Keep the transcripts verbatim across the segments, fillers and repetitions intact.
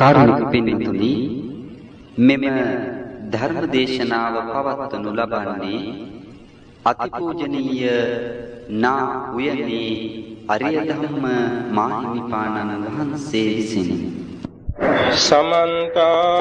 කාරුණික පින්තුනි, මෙම ධර්ම දේශනාව පවත්වනු ලබන්නේ අතිපූජනීය නා උයනේ අරිය ධම්ම මාහිමිපාණන් වහන්සේ විසිනි. සමන්ත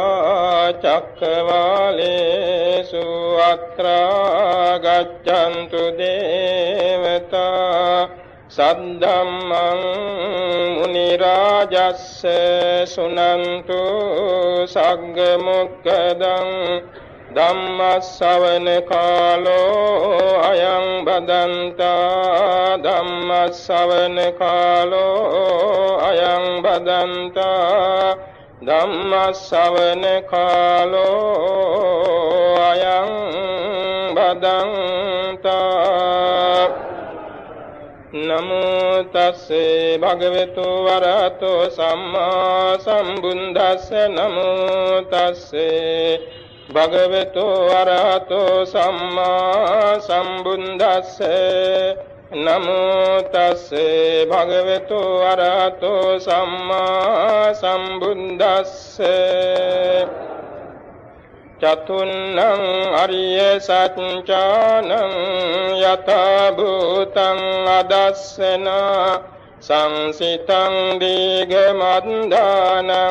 චක්කවාලේසු අත්‍රා ගච්ඡන්තු දේවතා සද්ධම්මං මුනි රාජස්ස සුනන්තු සග්ග මොක්ඛදං ධම්ම ශ්‍රවණ කාලෝ අයං බදන්තා ධම්ම ශ්‍රවණ කාලෝ අයං බදන්තා ධම්ම ශ්‍රවණ කාලෝ අයං බදන්තා. නමෝ තස්සේ භගවතු වරහතෝ සම්මා සම්බුද්දස්ස නමෝ තස්සේ භගවතු වරහතෝ සම්මා සම්බුද්දස්ස නමෝ තස්සේ භගවතු වරහතෝ සම්මා සම්බුද්දස්ස. චතුන්නං අරිය සත්‍යානං යථා භූතං අදස්සන සංසිතං දීඝමන්දානං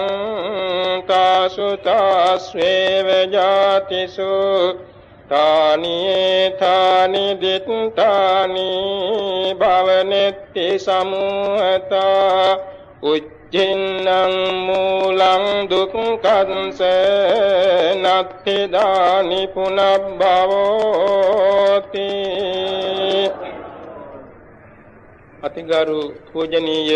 තාසුතාස්වේව ජාතිසු තානි තානි දිත්තානි භවනෙත්ති සමුහතා උච්චින්නං මූලං දුක්ඛංස නත්ති දානි පුනබ්බවෝති. අතිගරු පූජනීය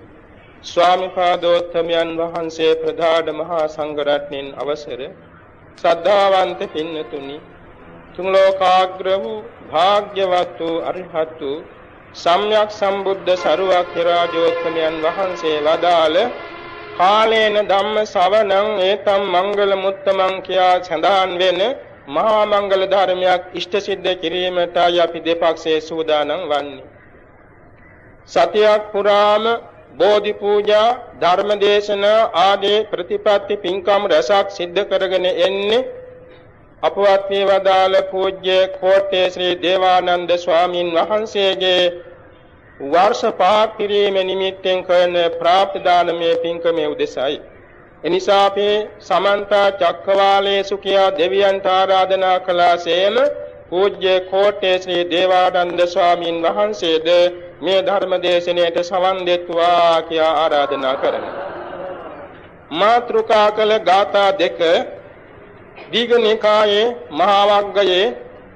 ස්වාමිපාදෝත්තමයන් වහන්සේ ප්‍රධාන මහා සංඝරත්නයන් අවසර ශ්‍රද්ධාවන්ත පින්නතුනි, තුන් ලෝකාග්‍ර වූ භාග්‍යවත් වූ අරිහත් වූ සම්්‍යක් සම්බුද්ධ සරුවක්ඛ රාජෝත්තමයන් වහන්සේ වදාළ කාලේන ධම්ම ශ්‍රවණං ඒතම් මංගල මුත්තමං කියා සඳහන් වෙන මහා මංගල ධර්මයක් ඉෂ්ට සිද්ධ කිරීමටයි අපි දෙපක්ෂයේ සූදානම් වන්නේ. සතියක් පුරාම බෝධි පූජා ධර්ම දේශනා ආදී ප්‍රතිපත්ති පින්කම් රසක් සිද්ධ කරගෙන එන්නේ අපවත් මේ වදාළ පූජ්‍ය කෝට්ටේ ශ්‍රී දේවානන්ද ස්වාමීන් වහන්සේගේ වර්ෂ පහක් පිරීම නිමිත්තෙන් කරන ප්‍රාප්ත දානමය පින්කමේ උදෙසයි. එනිසා අපි සමන්ත චක්කවාලේසු කියා දෙවියන්ට ආරාධනා කළාසේම පූජ්‍ය කෝට්ටේ ශ්‍රී දේවානන්ද ස්වාමීන් වහන්සේද මේ ධර්ම දේශනාවට සවන් දෙත්වා කියා ආරාධනා කරනවා. මාත්‍රුකා කළ ගාථා දෙක දීඝනිකායේ මහා වග්ගයේ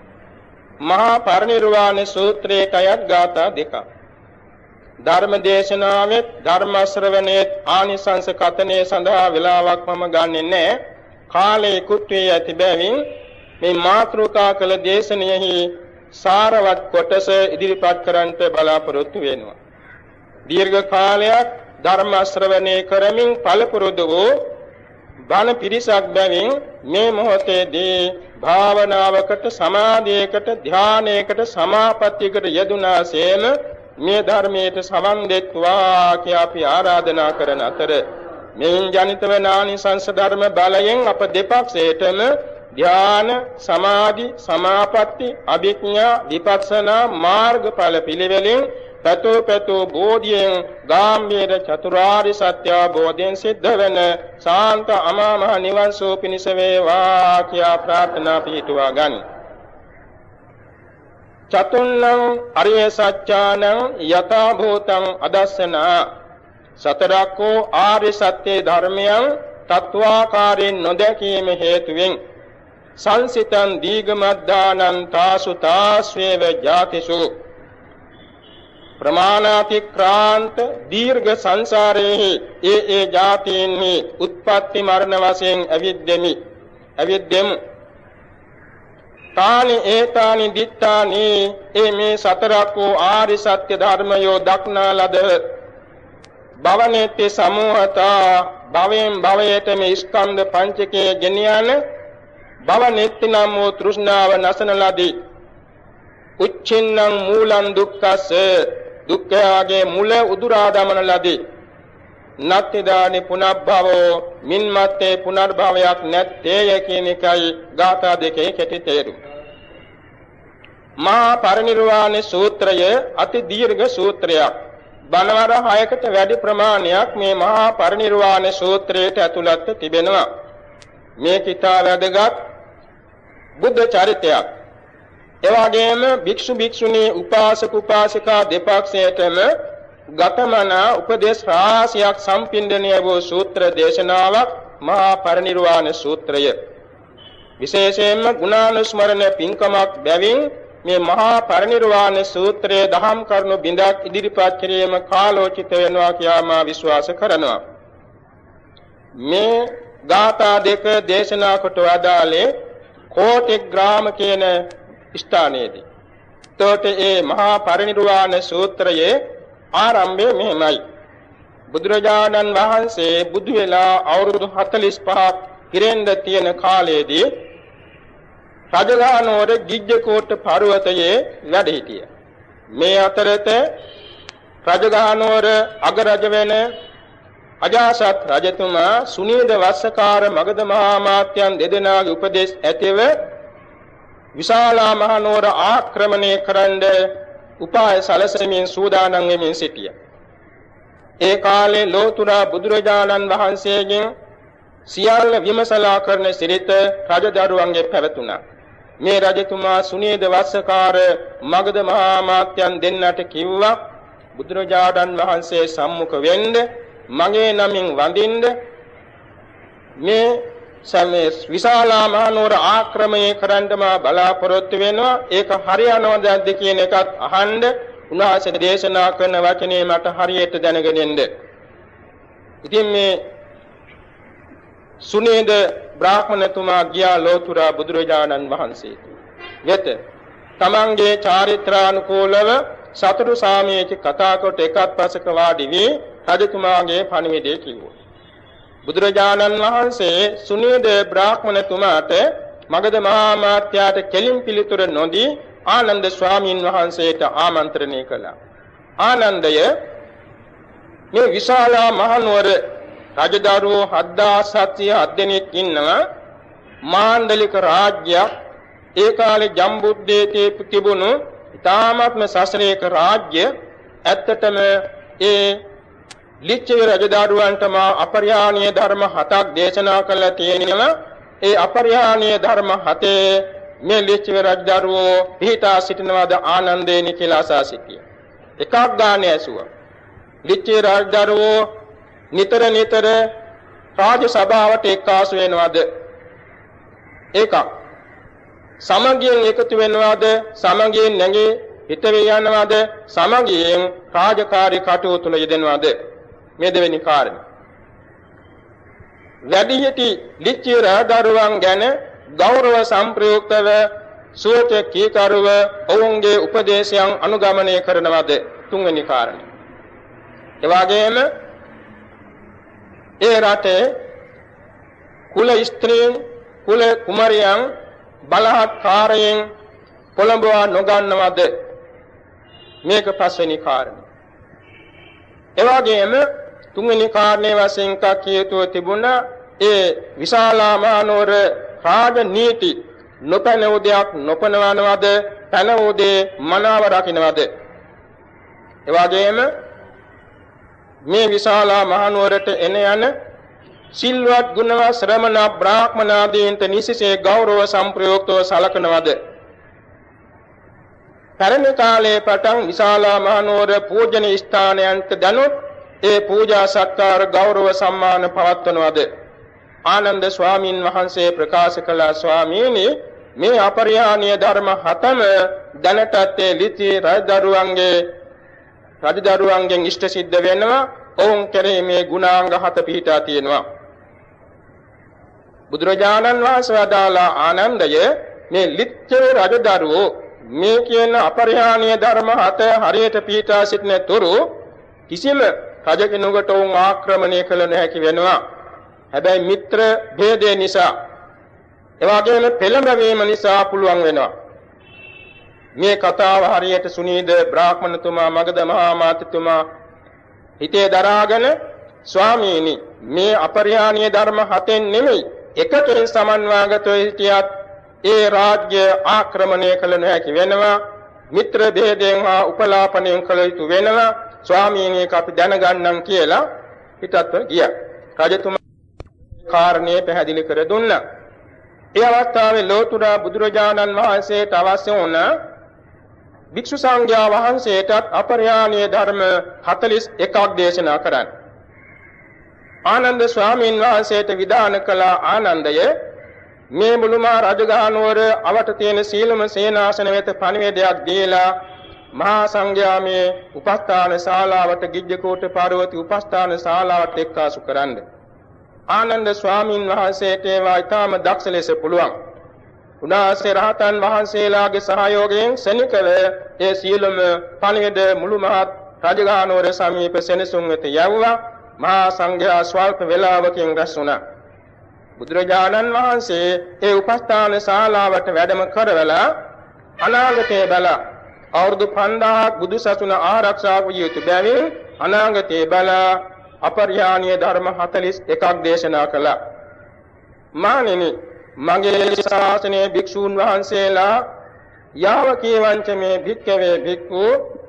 මහා පරිනිර්වාණ සූත්‍රයට අයත් ගාථා දෙකක්. ධර්ම දේශනාවෙත් ධර්ම ශ්‍රවණයේ ආනිසංස කතනේ සඳහා වේලාවක් මම ගන්නෙ නැහැ. කාලේ ඉක්ුත් වී ඇති බැවින් මේ මාත්‍රුකා කළ දේශනාවෙහි සාරවත් කොටස ඉදිරිපත් කරන්නට බලාපොරොත්තු වෙනවා. දීර්ඝ කාලයක් ධර්ම ශ්‍රවණය කරමින් පළපුරුදු වූ බණ පිරිසක් බැවින් මේ මොහොතේදී භාවනාවකට සමාධියකට ධානයකට සමාපත්තියකට යෙදුනාසේම මේ ධර්මයට සවන් දෙත්වා කියා අපි ආරාධනා කරන අතර මෙයින් ජනිත වන ආනිසංස ධර්ම බලයෙන් අප දෙපක්ෂයටම ධාන සමාධි සමාපatti අභිඥා විපස්සනා මාර්ගඵල පිළිවෙලින් පතෝ පතෝ බෝධියෙන් ගාම්භීර චතුරාර්ය සත්‍ය අවබෝධයෙන් සිද්ධ වෙන ශාන්ත අමා මහ නිවන් සුව පිණිස වේවා කියා ප්‍රාර්ථනා පිටුවා ගනි. චතුන්නං අරිය සත්‍යානං යථා භූතං අදස්සන සතරක්කෝ ආර්ය සත්‍ය ධර්මයන් තත්වාකාරයෙන් නොදැකීම හේතුවෙන් සංසිතං දීඝමද්දානං තාසු තාස්වේව ජාතිසු ප්‍රමාණාතික්‍රාන්ත දීර්ඝ සංසාරයේ ඒ ඒ ජාතීන්හි උත්පත්ති මරණ වශයෙන් අවිද්දෙමි අවිද්දෙමු තානි ඒතානි දිත්තානි ඒ මේ සතරක් වූ ආරි සත්‍ය ධර්මයෝ දක්නා ලද භවනේති සමූහතා භවයෙන් භවයට මේ ස්කන්ධ පංචකයේ ගෙනියන භවනෙත්ති නම් වූ තෘෂ්ණාව නැසන ලදී. උච්චින්නම් මූලං දුක්ඛස්ස දුක්ඛයාගේ මුල උදුරා දමන ලදී. නත්තිදානි පුනබ්භවෝ මින්මත්තේ පුනර්භවයක් නැත්තේය කියන එකයි ගාථා දෙකේ කෙටි තේරුම. මහා පරිනිර්වාණ සූත්‍රය අති දීර්ඝ සූත්‍රයක්. බණවර හයකට වැඩි ප්‍රමාණයක් මේ මහා පරිනිර්වාණ සූත්‍රයට ඇතුළත් තිබෙනවා. මේ කිතා වැදගත් බුද්ධ චරිතයක්. එවාගෙම භික්ෂු භික්ෂුණී උපාසක උපාසිකා දෙපක්ෂයටම ගතමන උපදේශ රාශියක් සම්පින්දණය වූ සූත්‍ර දේශනාවක් මහා පරිනිර්වාණ සූත්‍රය. විශේෂයෙන්ම ගුණානුස්මරණ පින්කමක් බැවින් මේ මහා පරිනිර්වාණ සූත්‍රයේ දහම් කරුණු බිඳක් ඉදිරිපත් කිරීම කාලෝචිත වෙනවා කියා මා විශ්වාස කරනවා. මේ ගාථා දෙක දේශනා කොට වදාළේ කෝටි ග්‍රාම කියන ස්ථානයේදී. තොට ඒ මහා පරිනිර්වාණ සූත්‍රයේ ආරම්භය මෙහිමයි. බුදුරජාණන් වහන්සේ බුදු වෙලා අවුරුදු හතළිස් පහක් පිරෙන්ද තියෙන කාලයේදී රජගහනුවර ගිජ්ජකෝට පර්වතයේ වැඩ සිටිය. මේ අතරත රජගහනුවර අගරජ වෙන අජාසත් රජතුමා සුනීද වස්සකාර මගධ මහා මාත්‍යයන් දෙදෙනාගේ උපදේශ ඇතිව විශාලා මහනුවර ආක්‍රමණය කරන්න උපාය සැලසෙමින් සූදානම් වෙමින් සිටියා. ඒ කාලේ ලෝතුරා බුදුරජාණන් වහන්සේගෙන් සියල්ල විමසලා කරන සිරිත රජදරුවන්ගේ පැවතුණා. මේ රජතුමා සුනීද වස්සකාර මගධ මහා මාත්‍යයන් දෙන්නට කිව්වා බුදුරජාණන් වහන්සේ සම්මුඛ වෙන්න මගේ නමින් වඳින්න මේ සමේ විශාලා මහනුවර ආක්‍රමණය කරන්නම බලාපොරොත්තු වෙනවා. ඒක හරියනවද කියන එකත් අහන්න උන්වහන්සේ දේශනා කරන වචනේ මට හරියට දැනගෙන ඉන්න. ඉතින් මේ සුනීද බ්‍රාහ්මණතුමා ගියා ලෝතුරා බුදුරජාණන් වහන්සේට. වෙත තමන්ගේ චාරිත්‍රානුකූලව සතුරු සාමයේච කතා කොට එකත් පසක වාඩි වී රජතුමාගේ පණිවිඩය කිව්වා. බුදුරජාණන් වහන්සේ සුනීද බ්‍රාහ්මණතුමාට මගධ මහා මාත්‍යාට කෙලින් පිළිතුර නොදී ආනන්ද ස්වාමීන් වහන්සේට ආමන්ත්‍රණය කළා. ආනන්දය මේ විශාලා මහනුවර රජදරුවෝ හත්දාස් හත්සිය හත් දෙනෙක් ඉන්නවා. මාණ්ඩලික රාජ්‍යයක්. ඒ කාලේ ජම්බුද්දීපේ තිබුණු ඉතාමත්ම ශාස්ත්‍රීය රාජ්‍ය. ඇත්තටම ඒ ලිච්ඡවි රජදරුවන්ට මා අපරිහානීය ධර්ම හතක් දේශනා කළා තියෙනවා. ඒ අපරිහානීය ධර්ම හතේ මේ ලිච්ඡවි රජදරුවෝ පිහිටා සිටිනවාද ආනන්දේනි කියලා අසා සිටියා. එකක් ගානේ ඇසුවා. ලිච්ඡවි රජදරුවෝ නිතර නිතර රාජ සභාවට එක්කාසු වෙනවද? එකක්. සමගියෙන් එකතු වෙනවද? සමගියෙන් නැගී හිත වේ යනවද? සමගියෙන් රාජකාරී කටයුතු තුල යෙදෙනවද? මේ දෙවෙනි කාරණය. වැඩිහිටි ලිච්ඡවි රජදරුවන් ගැන ගෞරව සම්ප්‍රයුක්තව සුවචකීකරුව ඔවුන්ගේ උපදේශයන් අනුගමනය කරනවද? තුන්වෙනි කාරණය. එවාගෙම ඒ රටේ කුල ස්ත්‍රීන් කුල කුමරියන් බලහත්කාරයෙන් කොළඹවා නොගන්නවද? මේක පස්වෙනි කාරණය. එවාගෙම තුන්වෙනි කාරණේ වශයෙන් කකියතුව තිබුණා ඒ විශාලා මහනුවර රාජනීති නොපැනවූ දෙයක් නොපනවනවද? පැනවූ දේ මනාව රකින්නවද? එවාගෙම මේ විශාලා මහනුවරට එන යන සිල්වත් ගුණවත් ශ්‍රමණ බ්‍රාහ්මනාදීන්ට නිසිසේ ගෞරව සම්ප්‍රයුක්තව සලකනවද? පැරණි කාලයේ පටන් විශාලා මහනුවර පූජනීය ස්ථානයන්ට දනුත් ඒ පූජා සත්කාර ගෞරව සම්මාන පවත්වනවද? ආනන්ද ස්වාමීන් වහන්සේ ප්‍රකාශ කළ ස්වාමීනි මේ අපරිහානීය ධර්ම හතම දැනටත් ඒ ලිච්ඡවි රජදරුවන්ගේ රජදරුවන්ගෙන් ඉෂ්ට සිද්ධ වෙනවා. ඔවුන් කෙරෙහි මේ ගුණාංග හත පිහිටා තියෙනවා. බුදුරජාණන් වහන්සේ වදාළා ආනන්දය මේ ලිච්ඡවි රජදරුවෝ මේ කියන අපරිහානීය ධර්ම හත හරියට පිහිටා සිටින තුරු කිසිම රජ කෙනෙකුට වුන් ආක්‍රමණය කළ නොහැකි වෙනවා. හැබැයි මිත්‍ර භේදය නිසා එවාගෙම පෙළඹවීම නිසා පුළුවන් වෙනවා. මේ කතාව හරියට සුනීද බ්‍රාහ්මණතුමා මගධ මහා මාත්‍යතුමා හිතේ දරාගෙන ස්වාමීනි මේ අපරිහානීය ධර්ම හතෙන් නෙමෙයි එකකින් සමන්වාගතව සිටියත් ඒ රාජ්‍ය ආක්‍රමණය කළ නොහැකි වෙනවා. මිත්‍ර භේදයෙන් හා උපලාපණයෙන් කළ යුතු වෙනවා. ස්වාමීනි ඒක අපි දැනගන්නම් කියලා පිටත්ව ගියා. රජතුමා කාරණේ පැහැදිලි කර දුන්නා. ඒ අවස්ථාවේ ලෝතුරා බුදුරජාණන් වහන්සේට අවශ්‍ය වුණ භික්ෂු සංඝයා වහන්සේටත් අපරිහානීය ධර්ම හතළිස් එකක් දේශනා කරන්න. ආනන්ද ස්වාමීන් වහන්සේට විධාන කළ ආනන්දය මේ මුළුමහා රජගහනුවර අවට තියෙන සීලම සේනාසන වෙත පණිවිඩයක් දීලා මහා සංඝයා මේ උපස්ථාන ශාලාවට ගිජ්ජකෝට පාර්වති උපස්ථාන ශාලාවට එක්කාසු කරන්න. ආනන්ද ස්වාමීන් වහන්සේට ඒවා ඊටම දක්ෂ ලෙස පුළුවන්. උන්වහන්සේ රහතන් වහන්සේලාගේ සහයෝගයෙන් සෙනිකව ඒ සීලම පණිවිඩ මුළුමහා රජගහනුවර සමීප සෙනසුන් වෙත යවුවා. මහා සංඝයා ස්වල්ප වේලාවකින් රැස් වුණා. බුදුරජාණන් වහන්සේ ඒ උපස්ථාන ශාලාවට වැඩම කරවලා අනාගතයේ බල අවුරුදු පන්දාහක් බුදුසසුන ආරක්ෂා වූ යුතු බැවින් අනාගතයේ බල අපරිහානීය ධර්ම හතළිස් එකක් දේශනා කළා. මානෙනි මගේ ශාසනයේ භික්ෂූන් වහන්සේලා යාවකී වංචමේ භික්ඛවේ භික්ඛු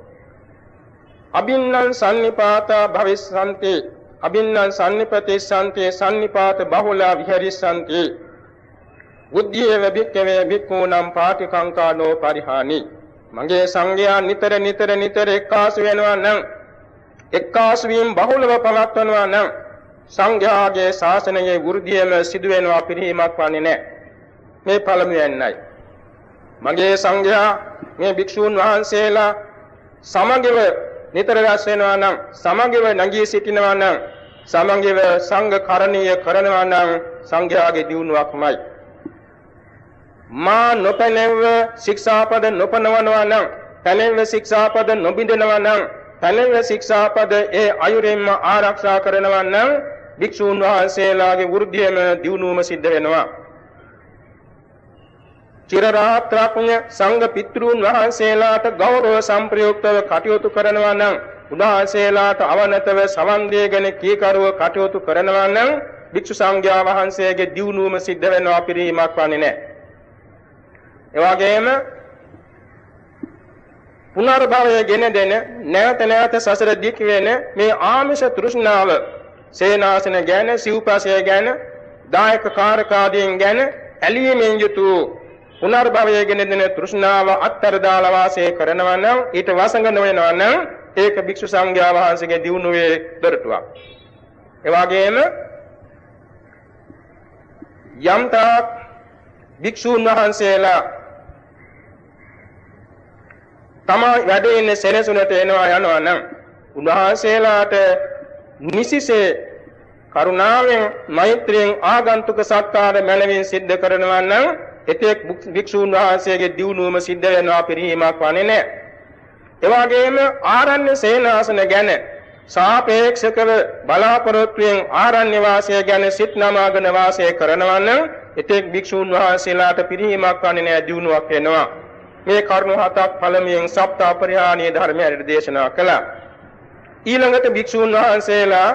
අබින්නං සම්නිපාතා භවිස්සන්ති අබින්නං සම්නිපතිස්සන්ති සම්නිපාත බහුලා විහෙරිස්සන්ති බුද්ධියව භික්ඛවේ භික්ඛූනම් පාටිකංකානෝ පරිහානි. මගේ සංඝයා නිතර නිතර නිතර එක්කාසු වෙනවා නම් එක්කාසු වීම බහුලව පවත්වනවා නම් සංඝයාගේ ශාසනයේ වෘද්ධියම සිදු වෙනවා පිරිහීමක් වන්නේ නැහැ. මේ පළමුවෙන්යි. මගේ සංඝයා මේ භික්ෂූන් වහන්සේලා සමගිව නිතර රැස් වෙනවා නම් සමගිව නැගී සිටිනවා නම් සමගිව සංඝ කරණීය කරනවා නම් සංඝයාගේ දියුණුවක්මයි. මා නොපැනෙව ශික්ෂාපද නොපනවනවා නම් පැනෙව ශික්ෂාපද නොබිඳනවා නම් පැනෙව ශික්ෂාපද ඒ අයුරින්ම ආරක්ෂා කරනවා නම් භික්ෂූන් වහන්සේලාගේ වෘද්ධියම දියුණුවම සිද්ධ වෙනවා. චිරරාත්‍රාඥ සංඝ පිතෘන් වහන්සේලාට ගෞරව සම්ප්‍රයුක්තව කටයුතු කරනවා නම් උන්වහන්සේලාට අවනතව සවන් දීගෙන කීකරුව කටයුතු කරනවා නම් භික්ෂු සංඝයා වහන්සේගේ දියුණුවම සිද්ධ වෙනවා පිරීමක් වන්නේ නැහැ. ඒ වගේම පුනර්භවය ගෙන දෙන නැවත නැවත සසර දික් වෙන මේ ආමිෂ තෘෂ්ණාව සේනාසන ගැන සිව්පසය ගැන දායක කාරකාදීන් ගැන ඇලීමෙන් යුතු පුනර්භවය ගෙන දෙන තෘෂ්ණාව අත්තර දාලා වාසය කරනවා නම් ඊට වසඟ නොවෙනවා නම් ඒක භික්ෂු සංඝයා වහන්සේගේ දියුණුවේ දොරටුවක්. ඒ වගේම යම්තා භික්ෂුන් වහන්සේලා තමයි වැඩ ඉන්නේ සෙනසුනට එනවා යනවා නම් උන්වහන්සේලාට නිසිසේ කරුණාවෙන් මෛත්‍රියෙන් ආගන්තුක සත්කාර මැනවින් සිද්ධ කරනවා නම් එතෙක් භික්ෂුන් වහන්සේගේ දියුණුවම සිද්ධ වෙනවා පිරිහීමක් වන්නේ නැහැ. ඒ වගේම ආරණ්‍ය සේනාසන ගැන සාපේක්ෂකව බලාපොරොත්තුෙන් ආරණ්‍ය වාසය ගැන සිත නමාගෙන වාසය කරනවා නම් එතෙක් භික්ෂුන් වහන්සේලාට පිරිහීමක් වන්නේ නැහැ දියුණුවක් වෙනවා. මේ කරුණු හතක් පළමුවෙන් සප්ත අපරිහානීය ධර්මයන් දේශනා කළා. ඊළඟට භික්ෂුන් වහන්සේලා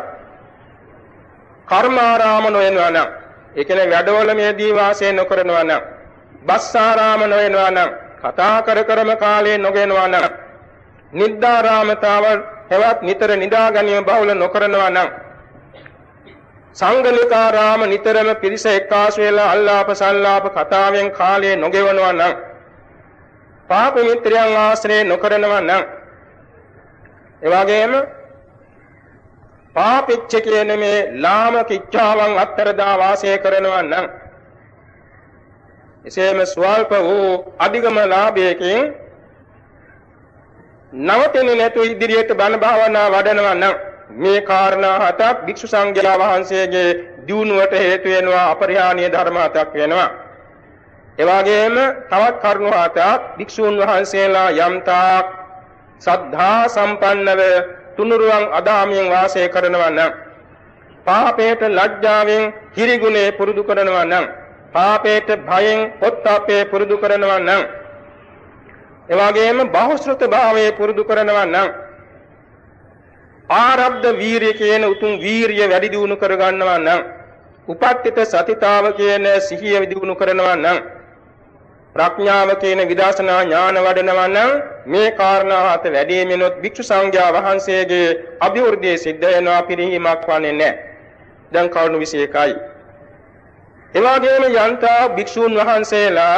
කර්මාරාම නොයනවා නම් ඒ කියන්නේ වැඩවල මේදී වාසය නොකරනවා නම් බස්සාරාම නොයනවා නම් කතා කර කරම කාලේ නොගෙනවා නම් නිද්දාරාමතාව හෙවත් නිතර නිදා ගැනීම බහුල නොකරනවා නම් සංගලිකාරාම නිතරම පිරිස එක්කාසු වෙලා අල්ලාප සල්ලාප කතාවෙන් කාලේ නොගෙවනවා නම් පාප මිත්‍රයන් ආශ්‍රය නොකරනවා නම් එවාගෙම පාපිච්ච කියන මේ ලාමක ඉච්ඡාවන් අත්තරදා වාසය කරනවා නම් එසේම ස්වල්ප වූ අධිගම ලාභයකින් නවතින්නේ නැතු ඉදිරියට බණ භාවනා වඩනවා නම් මේ කාරණා හතක් භික්ෂු සංඝයා වහන්සේගේ දියුණුවට හේතු වෙනවා අපරිහානීය ධර්ම හතක් වෙනවා. එවාගෙම තවත් කරුණු හතක් භික්ෂුන් වහන්සේලා යම්තාක් සද්ධා සම්පන්නව තුනුරුවන් අදාමියෙන් වාසය කරනවා නම් පාපේට ලැජ්ජාවෙන් හිරිගුණේ පුරුදු කරනවා නම් පාපේට භයෙන් පොත්තාපේ පුරුදු කරනවා නම් එවාගෙම බහුශ්‍රත භාවයේ පුරුදු කරනවා නම් ආරබ්ධ වීරිය කියන උතුම් වීරිය වැඩි දියුණු කර ගන්නවා නම්, උපට්ඨිත සතිතාව කියන සිහිය වැඩි දියුණු කරනවා නම්, ප්‍රඥාව කියන විදර්ශනා ඥාන වඩනවා නම්, මේ කාරණා හත වැඩිමිනොත් භික්ෂු සංඝයා වහන්සේගේ අභිවෘද්ධිය සිද්ධ වෙනවා, පිරිහීමක් වන්නේ නැහැ. දැන් කරුණු විසි එකයි. එවාගෙම යන්තා භික්ෂූන් වහන්සේලා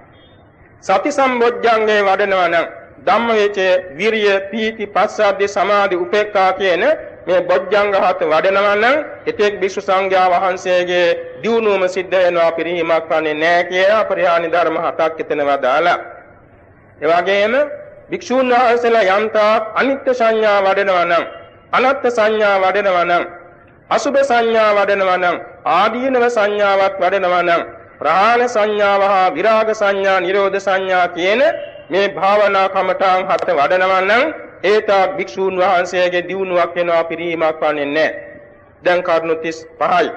සති සම්බොජ්ජංගේ වඩනවා නම්, ධම්මවිචේ විරිය පීති පස්සද්ධි සමාධි උපේක්ඛා කියන මේ බොජ්ජංග හත වඩනවා නම්, එතෙක් භික්ෂු සංඝයා වහන්සේගේ දියුණුවම සිද්ධ වෙනවා, පිරිහීමක් වන්නේ නැහැ කියලා පරිහානි ධර්ම හතක් එතනවා දාලා. එවාගෙම භික්ෂූන් වහන්සේලා යන්තා අනිත්‍ය සංඥා වඩනවා නම්, අනත්ත් සංඥා වඩනවා නම්, අසුභ සංඥා වඩනවා නම්, ආදීනව සංඥාවක් වඩනවා නම්, ප්‍රාණ සංඥාව හා විරාග සංඥා, නිරෝධ සංඥා කියන මේ භාවනා කමඨාන් හත වඩනවා නම්, ඒතා භික්ෂූන් වහන්සේගේ දියුණුවක් වෙනවා, පිරිහීමක් වන්නේ නැහැ. දැන් කරුණු තිස් පහයි.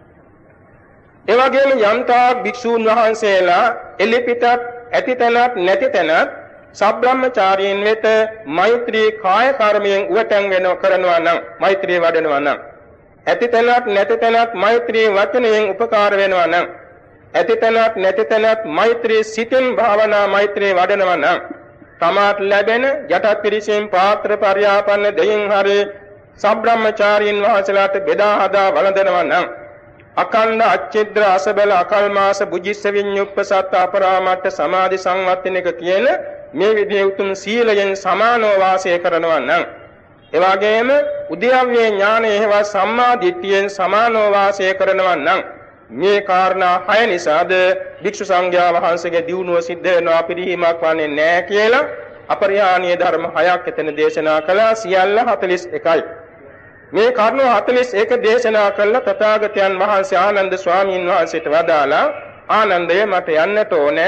ඒ වගේම යම්තා භික්ෂූන් වහන්සේලා එලිපිටත් ඇතිතැනත් නැතිතැනත් සබ්‍රාහ්මචාරීන් වෙත මෛත්‍රී කාය කර්මයෙන් උවටන් වෙන කරනවා නම්, මෛත්‍රී වඩනවා නම්, ඇතිතැනත් නැතිතැනත් මෛත්‍රී වචනයෙන් උපකාර වෙනවා නම්, ඇතිතැනත් නැතිතැනත් මෛත්‍රී සිතින් භාවනා මෛත්‍රී වඩනවා නම්, තමාට ලැබෙන යටත් පිරිසෙන් පාත්‍ර පරියාපන්න දෙයින් හරි සබ්‍රාහ්මචාරීන් වහන්සේලාට බෙදා හදා වළඳනවා නම්, අකණ්ඩ අච්චිද්‍ර අසබල අකල්මාස බුජිස්ස විඤ්ඤුප්පසත් අපරාමට්ඨ සමාධි සංවත්තනික කියන මේ විදිහේ උතුම් සීලයෙන් සමානව වාසය කරනවා නම්, එවාගෙම උද්‍යව්‍ය ඥානයේ හේවා සම්මා දිට්ඨියෙන් සමානව වාසය කරනවා නම්, මේ කාරණා හය නිසාද භික්ෂු සංඝයා වහන්සේගේ දියුණුව සිද්ධ වෙනවා, පිරිහීමක් වන්නේ නැහැ කියලා අපරිහානීය ධර්ම හයක් එතන දේශනා කළා. සියල්ල හතළිස් එකයි. මේ කරුණු හතළිස් එක දේශනා කළ තථාගතයන් වහන්සේ ආනන්ද ස්වාමීන් වහන්සේට වදාලා, ආනන්දය මට යන්නට ඕනේ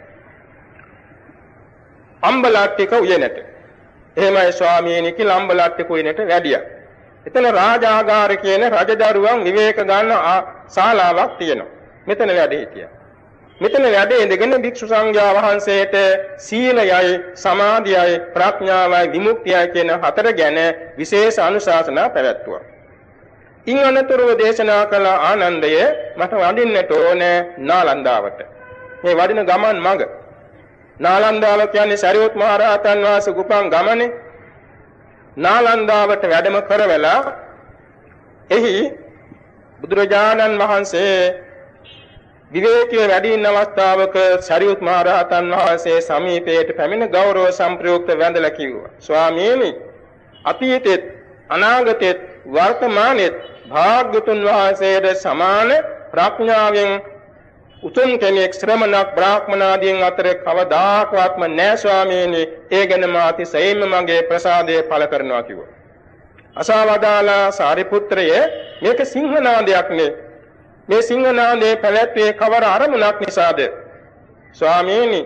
අම්බලට්ටික උයනට. එහෙමයි ස්වාමීනි කියලා අම්බලට්ටික උයනට වැඩියා. එතන රාජාගාර කියන රජදරුවන් විවේක ගන්න ශාලාවක් තියෙනවා. මෙතන වැඩ හිටියා. මෙතන වැඩ ඉඳගෙන භික්ෂු සංඝයා වහන්සේට සීලයයි, සමාධියයි, ප්‍රඥාවයි, විමුක්තියයි කියන හතර ගැන විශේෂ අනුශාසනා පැවැත්වුවා. ඉන් අනතුරුව දේශනා කළ ආනන්දය මට වඩින්නට ඕනේ නාලන්දාවට. මේ වඩින ගමන් මඟ. නාලන්දාව කියන්නේ සරියුත් මහ රහතන් වහන්සේ ගුපන් ගමනේ. නාලන්දාවට වැඩම කරවලා එහි බුදුරජාණන් වහන්සේ විවේකීව වැඩ ඉන්න අවස්ථාවක සරියුත් මහ රහතන් වහන්සේ සමීපයට පැමිණ ගෞරව සම්ප්‍රයුක්ත වැඳලා කිව්වා, ස්වාමීනි, අතීතෙත් අනාගතෙත් වර්තමානෙත් භාග්‍යතුන් වහන්සේට සමාන ප්‍රඥාවෙන් උතුම් කෙනෙක් ශ්‍රමණක් බ්‍රාහ්මනාදීන් අතර කවදාකවත්ම නැහැ ස්වාමීනි. ඒ ගැන මා අතිශයින්ම මගේ ප්‍රසාදය පළ කරනවා කිව්වා. අසවදාලා සාරිපුත්‍රය, මේක සිංහනාදයක් නේ. මේ සිංහනාදයේ පැවැත්වේ කවර අරමුණක් නිසාද? ස්වාමීනි,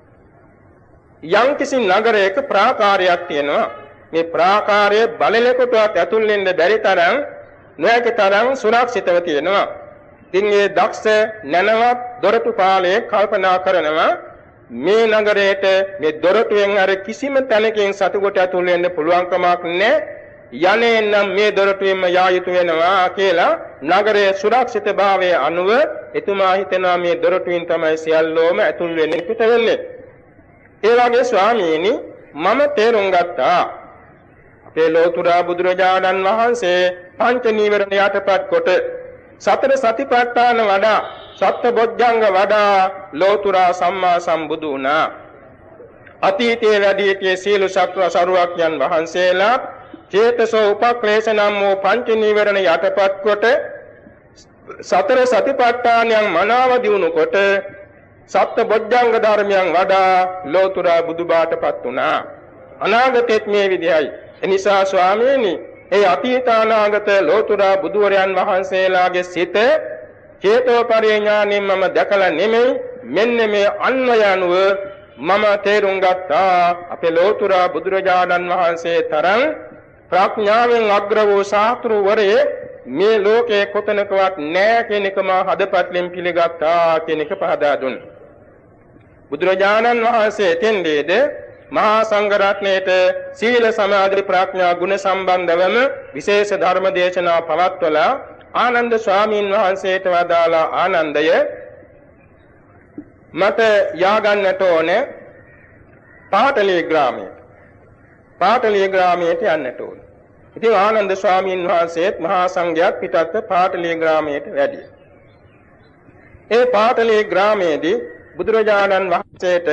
යම්කිසි නගරයක ප්‍රාකාරයක් තියෙනවා. මේ ප්‍රාකාරයේ බලලෙකුටවත් ඇතුල් වෙන්න බැරි තරම් නොහැකි තරම් සුරක්ෂිතව තියෙනවා. ඉතින් මේ දක්ෂ නැනවත් දොරටුපාලේ කල්පනා කරනවා, මේ නගරයට මේ දොරටුවෙන් අර කිසිම තැනකින් සතුට ඇතුල් වෙන්න පුළුවන් කමක් නැහැ. යන්නේ නම් මේ දොරටුවෙන්ම යා යුතු වෙනවා කියලා නගරයේ සුරක්ෂිතභාවයේ අනුව එතුමා හිතනවා මේ දොරටුවෙන් තමයි සියල්ලෝම ඇතුල් වෙන්නේ පිට වෙන්නේ. ඒ වගේ ස්වාමීනි, මම තේරුම් ගත්තා අපේ ලෝතුරා බුදුරජාණන් වහන්සේ පංච නීවරණ යටපත් කොට සතර සතිපට්ඨාන වඩා, සත්බොධ්‍යංග වඩා ලෝතුරා සම්මා සම්බුදු වුණා. අතීතයේ වැඩි සිටියේ සීල සත්ව සරුවක්යන් වහන්සේලා චේතසෝ උපක්ලේශ නම් වූ පංච නීවරණ යටපත් කොට සතර සතිපට්ඨානයන් මනාව දිනු කොට සත්බොධ්‍යංග ධර්මයන් වඩා ලෝතුරා බුදුබාටපත් වුණා. අනාගතෙත් මේ විදිහයි. එනිසා ස්වාමීනි, ඒ අතීත අනාගත ලෝතුරා බුදුවරයන් වහන්සේලාගේ සිත චේතෝපරිඥාණයෙන් මම දැකලා නෙමෙයි, මෙන්න මේ අන්වය අනුව මම තේරුම් ගත්තා අපේ ලෝතුරා බුදුරජාණන් වහන්සේ තරම් ප්‍රඥාවෙන් අග්‍ර වූ ශාස්ත්‍රවරයේ මේ ලෝකේ කොතනකවත් නැහැ කියන එක මා හදපත්ලෙන් පිළිගත්තා කියන එක පහදා දුන්නා. බුදුරජාණන් වහන්සේ එතෙන්දීද මහා සංඝ රත්නයේට සීල සමාධි ප්‍රඥා ගුණ සම්බන්ධවම විශේෂ ධර්ම දේශනා පවත්වලා ආනන්ද ස්වාමීන් වහන්සේට වදාලා ආනන්දය මට යාගන්නට ඕනේ පාටලී ග්‍රාමයට. පාටලී ග්‍රාමයට යන්නට ඕනේ. ඉතින් ආනන්ද ස්වාමීන් වහන්සේත් මහා සංඝයාත් පිටත් පාටලී ග්‍රාමයට වැඩියා. ඒ පාටලී ග්‍රාමයේදී බුදුරජාණන් වහන්සේට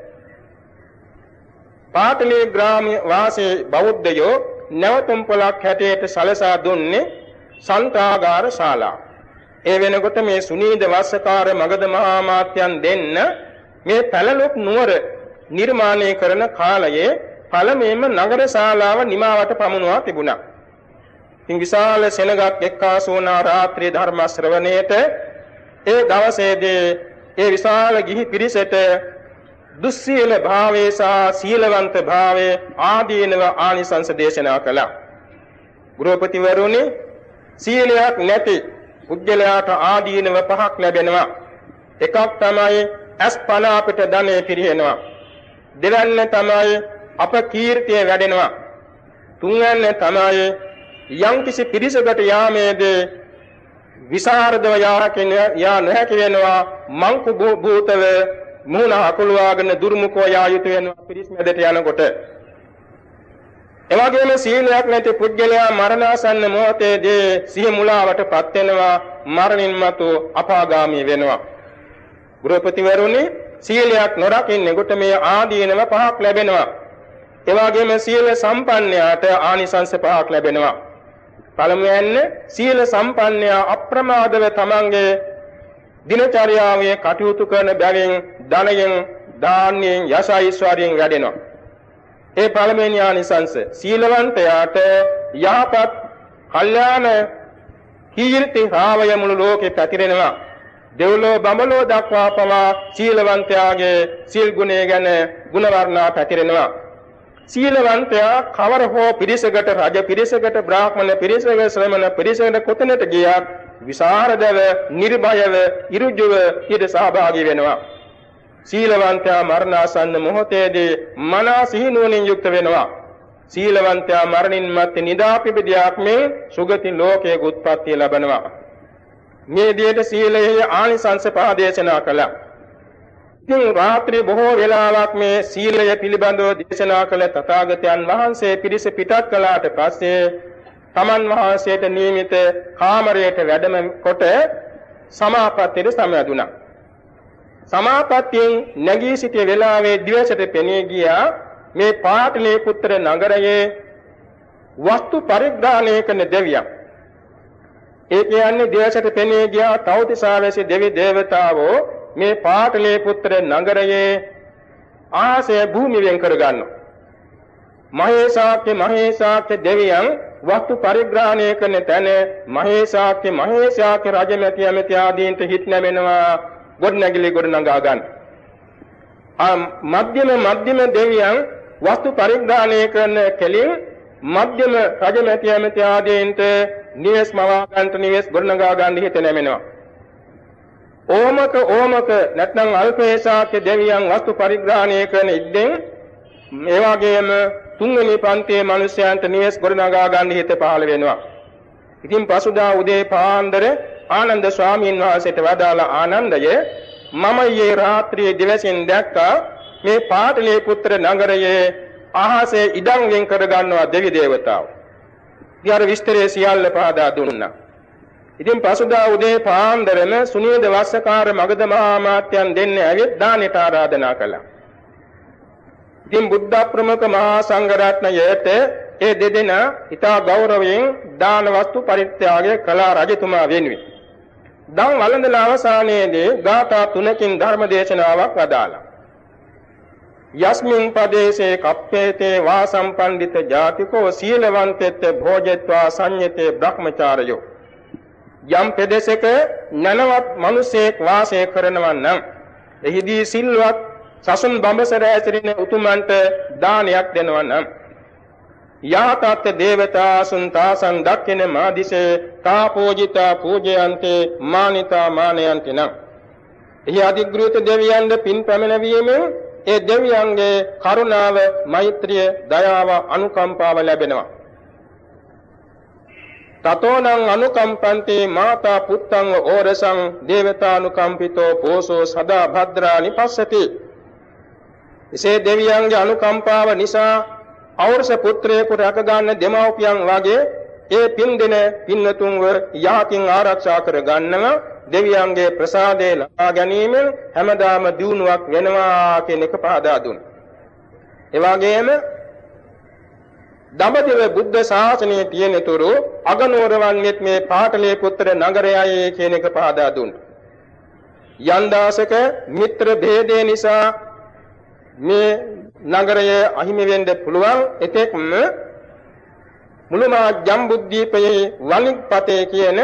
පාටලී ග්‍රාම වාසී බෞද්ධයෝ නැවතුම් පොලක් හැටියට සලසා දුන්නේ සන්තාගාර ශාලාව. ඒ වෙනකොට මේ සුනීද වස්සකාර මගධ මහා මාත්‍යයන් දෙන්න මේ පැලලොක් නුවර නිර්මාණය කරන කාලයේ පළමුවෙන්ම නගර ශාලාව නිමාවට පමුණවා තිබුණා. ඉතින් විශාල සෙනගක් එක්කාසු වුණා රාත්‍රී ධර්ම ශ්‍රවණයට. ඒ දවසේදී ඒ විශාල ගිහි පිරිසට දුස්සීල භාවයේ සහ සීලවන්ත භාවයේ ආදීනව ආනිසංස දේශනා කළා. ගෘහපතිවරුනි සීලයක් නැති පුජ්‍යලයාට ආදීනව පහක් ලැබෙනවා. එකක් තමයි අස්පන අපිට ධනෙ පිරිහෙනවා. දෙවැන්න තමයි අප කීර්තිය වැඩෙනවා. තුන්වැන්න තමයි යම්කිසි පිරිසකට යාමේදී විසරදව යාකින යා නොහැකි වෙනවා. මංකු භූතව මුණ අකුලවාගෙන දුර්මුඛව යා යුතු වෙනවා පිරිස් මැදට යනකොට. එවැගේම සීලයක් නැති පුද්ගලයා මරණාසන්න මොහොතේදී සිහි මුලාවටපත් වෙනවා. මරණින් මතු අපාගාමී වෙනවා. ගෘහපතිවරුනි සීලයක් නොරකින්නේ කොට මේ ආදීනව පහක් ලැබෙනවා. එවැගේම සීල සම්පන්නයාට ආනිසංස පහක් ලැබෙනවා. පළමුවෙන් සීල සම්පන්නයා අප්‍රමාදව තමන්ගේ දිනචර්යාවේ කටයුතු කරන බැවින් ධනයෙන් දාන්‍යයෙන් යස ඓශ්වර්යයෙන් වැඩෙනවා. ඒ පළමුවෙනි ආනිසංස සීලවන්තයාට යහපත් කල්යාණ කීර්ති රාවය මුළු ලෝකේ පැතිරෙනවා. දෙව්ලෝ බඹලෝ දක්වා පවා සීලවන්තයාගේ සීල් ගුණය ගැන ගුණ වර්ණා පැතිරෙනවා. සීලවන්තයා කවර හෝ පිරිසකට රජ පිරිසකට බ්‍රාහ්මණ පිරිසකට ශ්‍රමණ පිරිසකට කොතැනට ගියත් විසරදව නිර්භයව ඉරුජුව ඊට සහභාගී වෙනවා. සීලවන්තයා මරණාසන්න මොහොතේදී මනස සිහිනුවණින් යුක්ත වෙනවා. සීලවන්තයා මරණින් මත්තේ නිදාපිබිදියක් මේ සුගති ලෝකයේ උත්පත්තිය ලබනවා. මේ විදිහට සීලයේ ආනිසංස පහ දේශනා කළා. ඉතින් රාත්‍රී බොහෝ වෙලාවක් මේ සීලය පිළිබඳව දේශනා කළ තථාගතයන් වහන්සේ පිරිස පිටත් කළාට පස්සේ තමන් වහන්සේට නියමිත කාමරයට වැඩම කොට සමාපත්තියට සමවැදුණා. සමාපත්තියෙන් නැගී සිටිය වෙලාවේ දිවසට පෙනී ගියා මේ පාටලී පුත්‍ර නගරයේ වස්තු පරිග්‍රහණය කරන දෙවියන්. ඒ කියන්නේ දිවසට පෙනී ගියා තවතිසාවැසි දෙවි දේවතාවෝ මේ පාටලී පුත්‍ර නගරයේ ආසය භූමි වෙන් කර ගන්නවා. මහේසාක්‍ය මහේසාක්‍ය දෙවියන් වස්තු පරිග්‍රහණය කරන තැන මහේසාක්‍ය මහේසාක්‍ය රජමැති ඇමති ආදීන්ට හිත් නැමෙනවා ගොඩනැගිලි ගොඩනගා ගන්න. ආ මධ්‍යම මධ්‍යම දෙවියන් වස්තු පරිග්‍රහණය කරන කෙලින් මධ්‍යම රජමැති ඇමති ආදීන්ට නිවෙස් මවා ගන්නට නිවෙස් ගොඩනගා ගන්න හිත නැමෙනවා. ඕමක ඕමක නැත්නම් අල්පේසාක්‍ය දෙවියන් වස්තු පරිග්‍රහණය කරන ඉද්දෙන් මේ වගේම තුන්වෙනි පන්තියේ මිනිසයන්ට නිවෙස් ගොඩනගා ගන්න හිත පහළ වෙනවා. ඉතින් පසුදා උදේ පාන්දර ආනන්ද ස්වාමීන් වහන්සේට වදාලා ආනන්දය මම ඊයේ රාත්‍රියේ දිවසින් දැක්කා මේ පාටලී පුත්‍ර නගරයේ අහසේ ඉඩම් වෙන් කර ගන්නවා දෙවි දේවතාවෝ. ඊයර විස්තරය සියල්ල පහදා දුන්නා. ඉතින් පසුදා උදේ පාන්දරම සුනීද වස්සකාර මගධ මහා මාත්‍යයන් දෙන්න ඇවිත් දානෙට ආරාධනා කළා. ඉතින් බුද්ධ ප්‍රමුඛ මහා සංඝ රත්නයේට ඒ දෙදෙනා ඊතා ගෞරවයෙන් දාන වස්තු පරිත්‍යාගය කළා රජතුමා වෙනුවෙන්. දන් වළඳලා අවසානයේදී ගාථා තුනකින් ධර්ම දේශනාවක් වදාළා. යස්මින් පදේසේ කප්පේතේ වාසම්පණ්ඩිත ජාතිකෝ සීලවන්තෙත් භෝජත්වා සංයතේ බ්‍රහ්මචාරයෝ. යම් පෙදෙසක නනවත් මිනිසෙක් වාසය කරනවා නම් එහිදී සිල්වත් සසුන් බඹසර ඇසිරෙන උතුමන්ට දානයක් දෙනවා නම් යාතත් දේවතා සුන්තාසං දක්ඛින මාදිසේ තාපෝජිතා පූජයන්තේ මානිතා මානයන්ති නම් එහි අධිග්‍රහිත දෙවියන්ද පින් පැමිණවීමෙන් ඒ දෙවියන්ගේ කරුණාව, මෛත්‍රිය, දයාව, අනුකම්පාව ලැබෙනවා. තතෝනං අනුකම්පන්ති මාතා පුත්තං ඕරසං දේවතානුකම්පිතෝ පෝසෝ සදා භද්‍රානි පස්සති. එසේ දෙවියන්ගේ අනුකම්පාව නිසා අවරස පුත්‍රයෙකු රැක ගන්න දෙමව්පියන් වගේ ඒ පින් දෙන පින්නතුන්ව යහකින් ආරක්ෂා කර ගන්නව දෙවියන්ගේ ප්‍රසාදය ලබා ගැනීමෙන් හැමදාම දියුණුවක් වෙනවා කියන එක පහදා දුන්නා. ඒ වගේම දඹදිව බුද්ධ ශාසනයේ තියෙන තුරු අගනුවරවන්නෙත් මේ පාටලීපුත්‍ර නගරයයි කියන එක පහදා දුන්නා. යන්දාසක මිත්‍ර භේදය නිසා මේ නගරය අහිමි වෙන්න පුළුවන්. එතෙක්ම මුළුමහා ජම්බුද්දීපයේ වලිග්පතේ කියන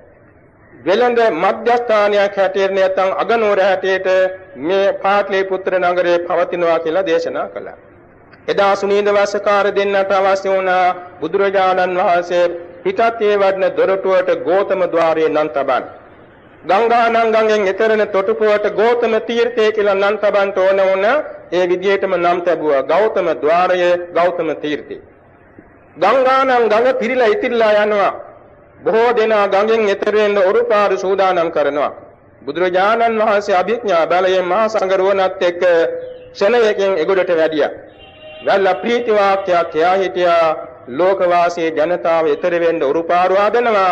වෙළඳ මධ්‍යස්ථානයක් හැටියට නැත්නම් අගනුවර හැටියට මේ පාටලීපුත්‍ර නගරය පවතිනවා කියලා දේශනා කළා. එදා සුනීද වස්සකාර දෙන්නට අවශ්‍ය වුණ බුදුරජාණන් වහන්සේ පිටතේ වඩන දොරටුවට ගෞතම ద్వාරයේ නම් තබන්. ගංගානංගයෙන් එතරන තොටුපුවට ගෞතම තීර්ථය කියලා නම් තබන්ට ඕන වුණ ඒ විදිහටම නම් තැබුවා. ගෞතම ద్వාරය, ගෞතම තීර්ථය. ගංගානං ගඟ පිරීලා ඉතිරිලා යනවා. බොහෝ දෙනා ගඟෙන් එතර වෙන්න ඔරුපාරු සූදානම් කරනවා. බුදුරජාණන් වහන්සේ අභිඥා බලයෙන් මහා සංඝරුවනත් එක්ක ක්ෂණයකින් එගොඩට වැඩියා. වැල්ලා ප්‍රීති වාක්‍යයක් කියා හිටියා. ලෝකවාසී ජනතාව එතර වෙන්න උරුපාරු ආදනවා.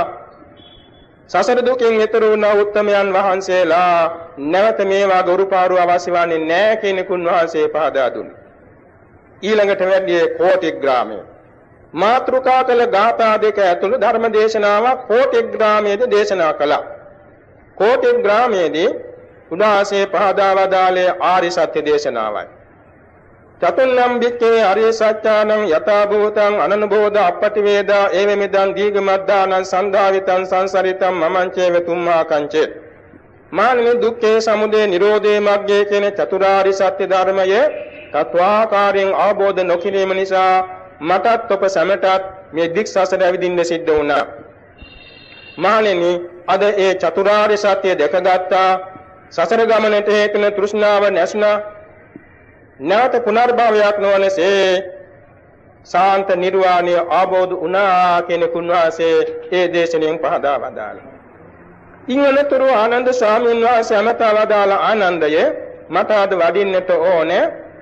සසර දුකින් එතර වුණ උත්තමයන් වහන්සේලා නැවත මේ වාගේ උරුපාරු අවශ්‍ය වන්නේ නැහැ කියන කුණ වහන්සේ පහදා දුන්නා. ඊළඟට වැඩි කෝටි ග්‍රාමයේ මාත්‍රිකා කළ ගාථා දෙක ඇතුළු ධර්ම දේශනාවක් කෝටි ග්‍රාමයේදී දේශනා කළා. කෝටි ග්‍රාමයේදී උදාසේ පහදා වදාළේ ආරි සත්‍ය දේශනාවයි. චතුල්ලම් වික්ඛේ අරිය සත්‍යානං යථා භූතං අනනුබෝධ අපටි වේදා ඒවෙමිදං දීඝමද්දානං සන්ධාවිතං සංසරිතං මමංචේව තුම්මා කංචේ. මානව දුක්ඛේ සමුදය නිරෝධේ මග්ගේ කියන චතුරාරි සත්‍ය ධර්මයේ තත්වාකාරයෙන් අවබෝධ නොකිරීම නිසා මටත් ඔබ සැමටත් මේ දික් සසර ඇවිදින්න සිද්ධ වුණා. මානෙනි අද ඒ චතුරාර්ය සත්‍ය දැකගත්තා. සසර ගමනට හේතුන තෘෂ්ණාව නැසුණා. නැවත පුනර්භවයක් නොවනසේ සාන්ත නිර්වාණය ආબોධ වුණා කියන කුණවාසේ ඒ දේශනෙන් පහදා වදාළා. ඊළඟතර ආනන්ද ස්වාමීන් වහන්සේ අමතා වදාළ ආනන්දය මට අද වඩින්නට ඕනේ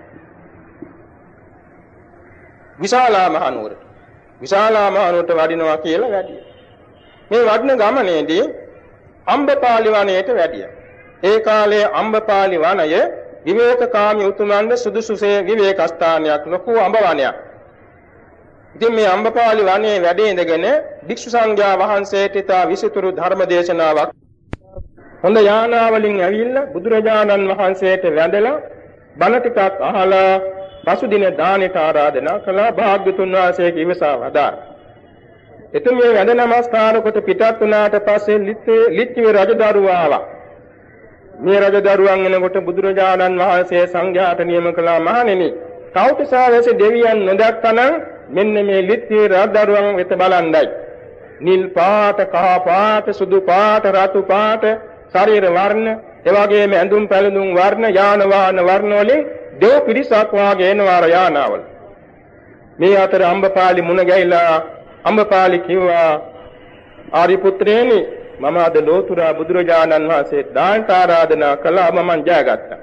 විශාලා මහනුවරට. විශාලා මහනුවරට වඩිනවා කියලා වැඩිය. මේ වඩන ගමනේදී අම්බපාලි වනයේට වැඩියා. ඒ කාලේ අම්බපාලි වනය විවේකකාමී උතුමන්ගේ සුදුසුසේ විවේක ස්ථානයක්, ලොකු අඹ වනයක්. ඉතින් මේ අම්බපාලි වනයේ වැඩ ඉඳගෙන භික්ෂු සංඝයා වහන්සේට තා විසිතුරු ධර්ම දේශනාවක් හොඳ යානාවලින් ඇවිල්ලා බුදුරජාණන් වහන්සේට වැඳලා බණ ටිකක් අහලා පසුදින දානෙට ආරාධනා කළා. භාග්‍යතුන් වහන්සේගේ ඉවසා වදාළා. එතුම මේ වැඳ නමස්කාර කොට පිටත් වුණාට පස්සේ ලිච්ඡවි රජදරුවා ආවා. මේ රජදරුවන් එනකොට බුදුරජාණන් වහන්සේ සංඝයාට නියම කළා, මහණෙනි කෞතුසාවැසි දෙවියන් නොදක්කනම් මෙන්න මේ ලිච්ඡවි රජදරුවන් වෙත බලන්දයි. නිල් පාට, කහ පාට, සුදු පාට, රතු පාට ශරීර වර්ණ, එවාගේම ඇඳුම් පැළඳුම් වර්ණ, යාන වාහන වර්ණ වලින් දෙව් පිරිසක් වාගේ එනවා යානාවල. මේ අතර අම්බපාලි මුණ ගැහිලා අම්බපාලි කිව්වා, ආරි පුත්‍රයනි මම අද ලෝතුරා බුදුරජාණන් වහන්සේ දානට ආරාධනා කළා, මම ජයගත්තා.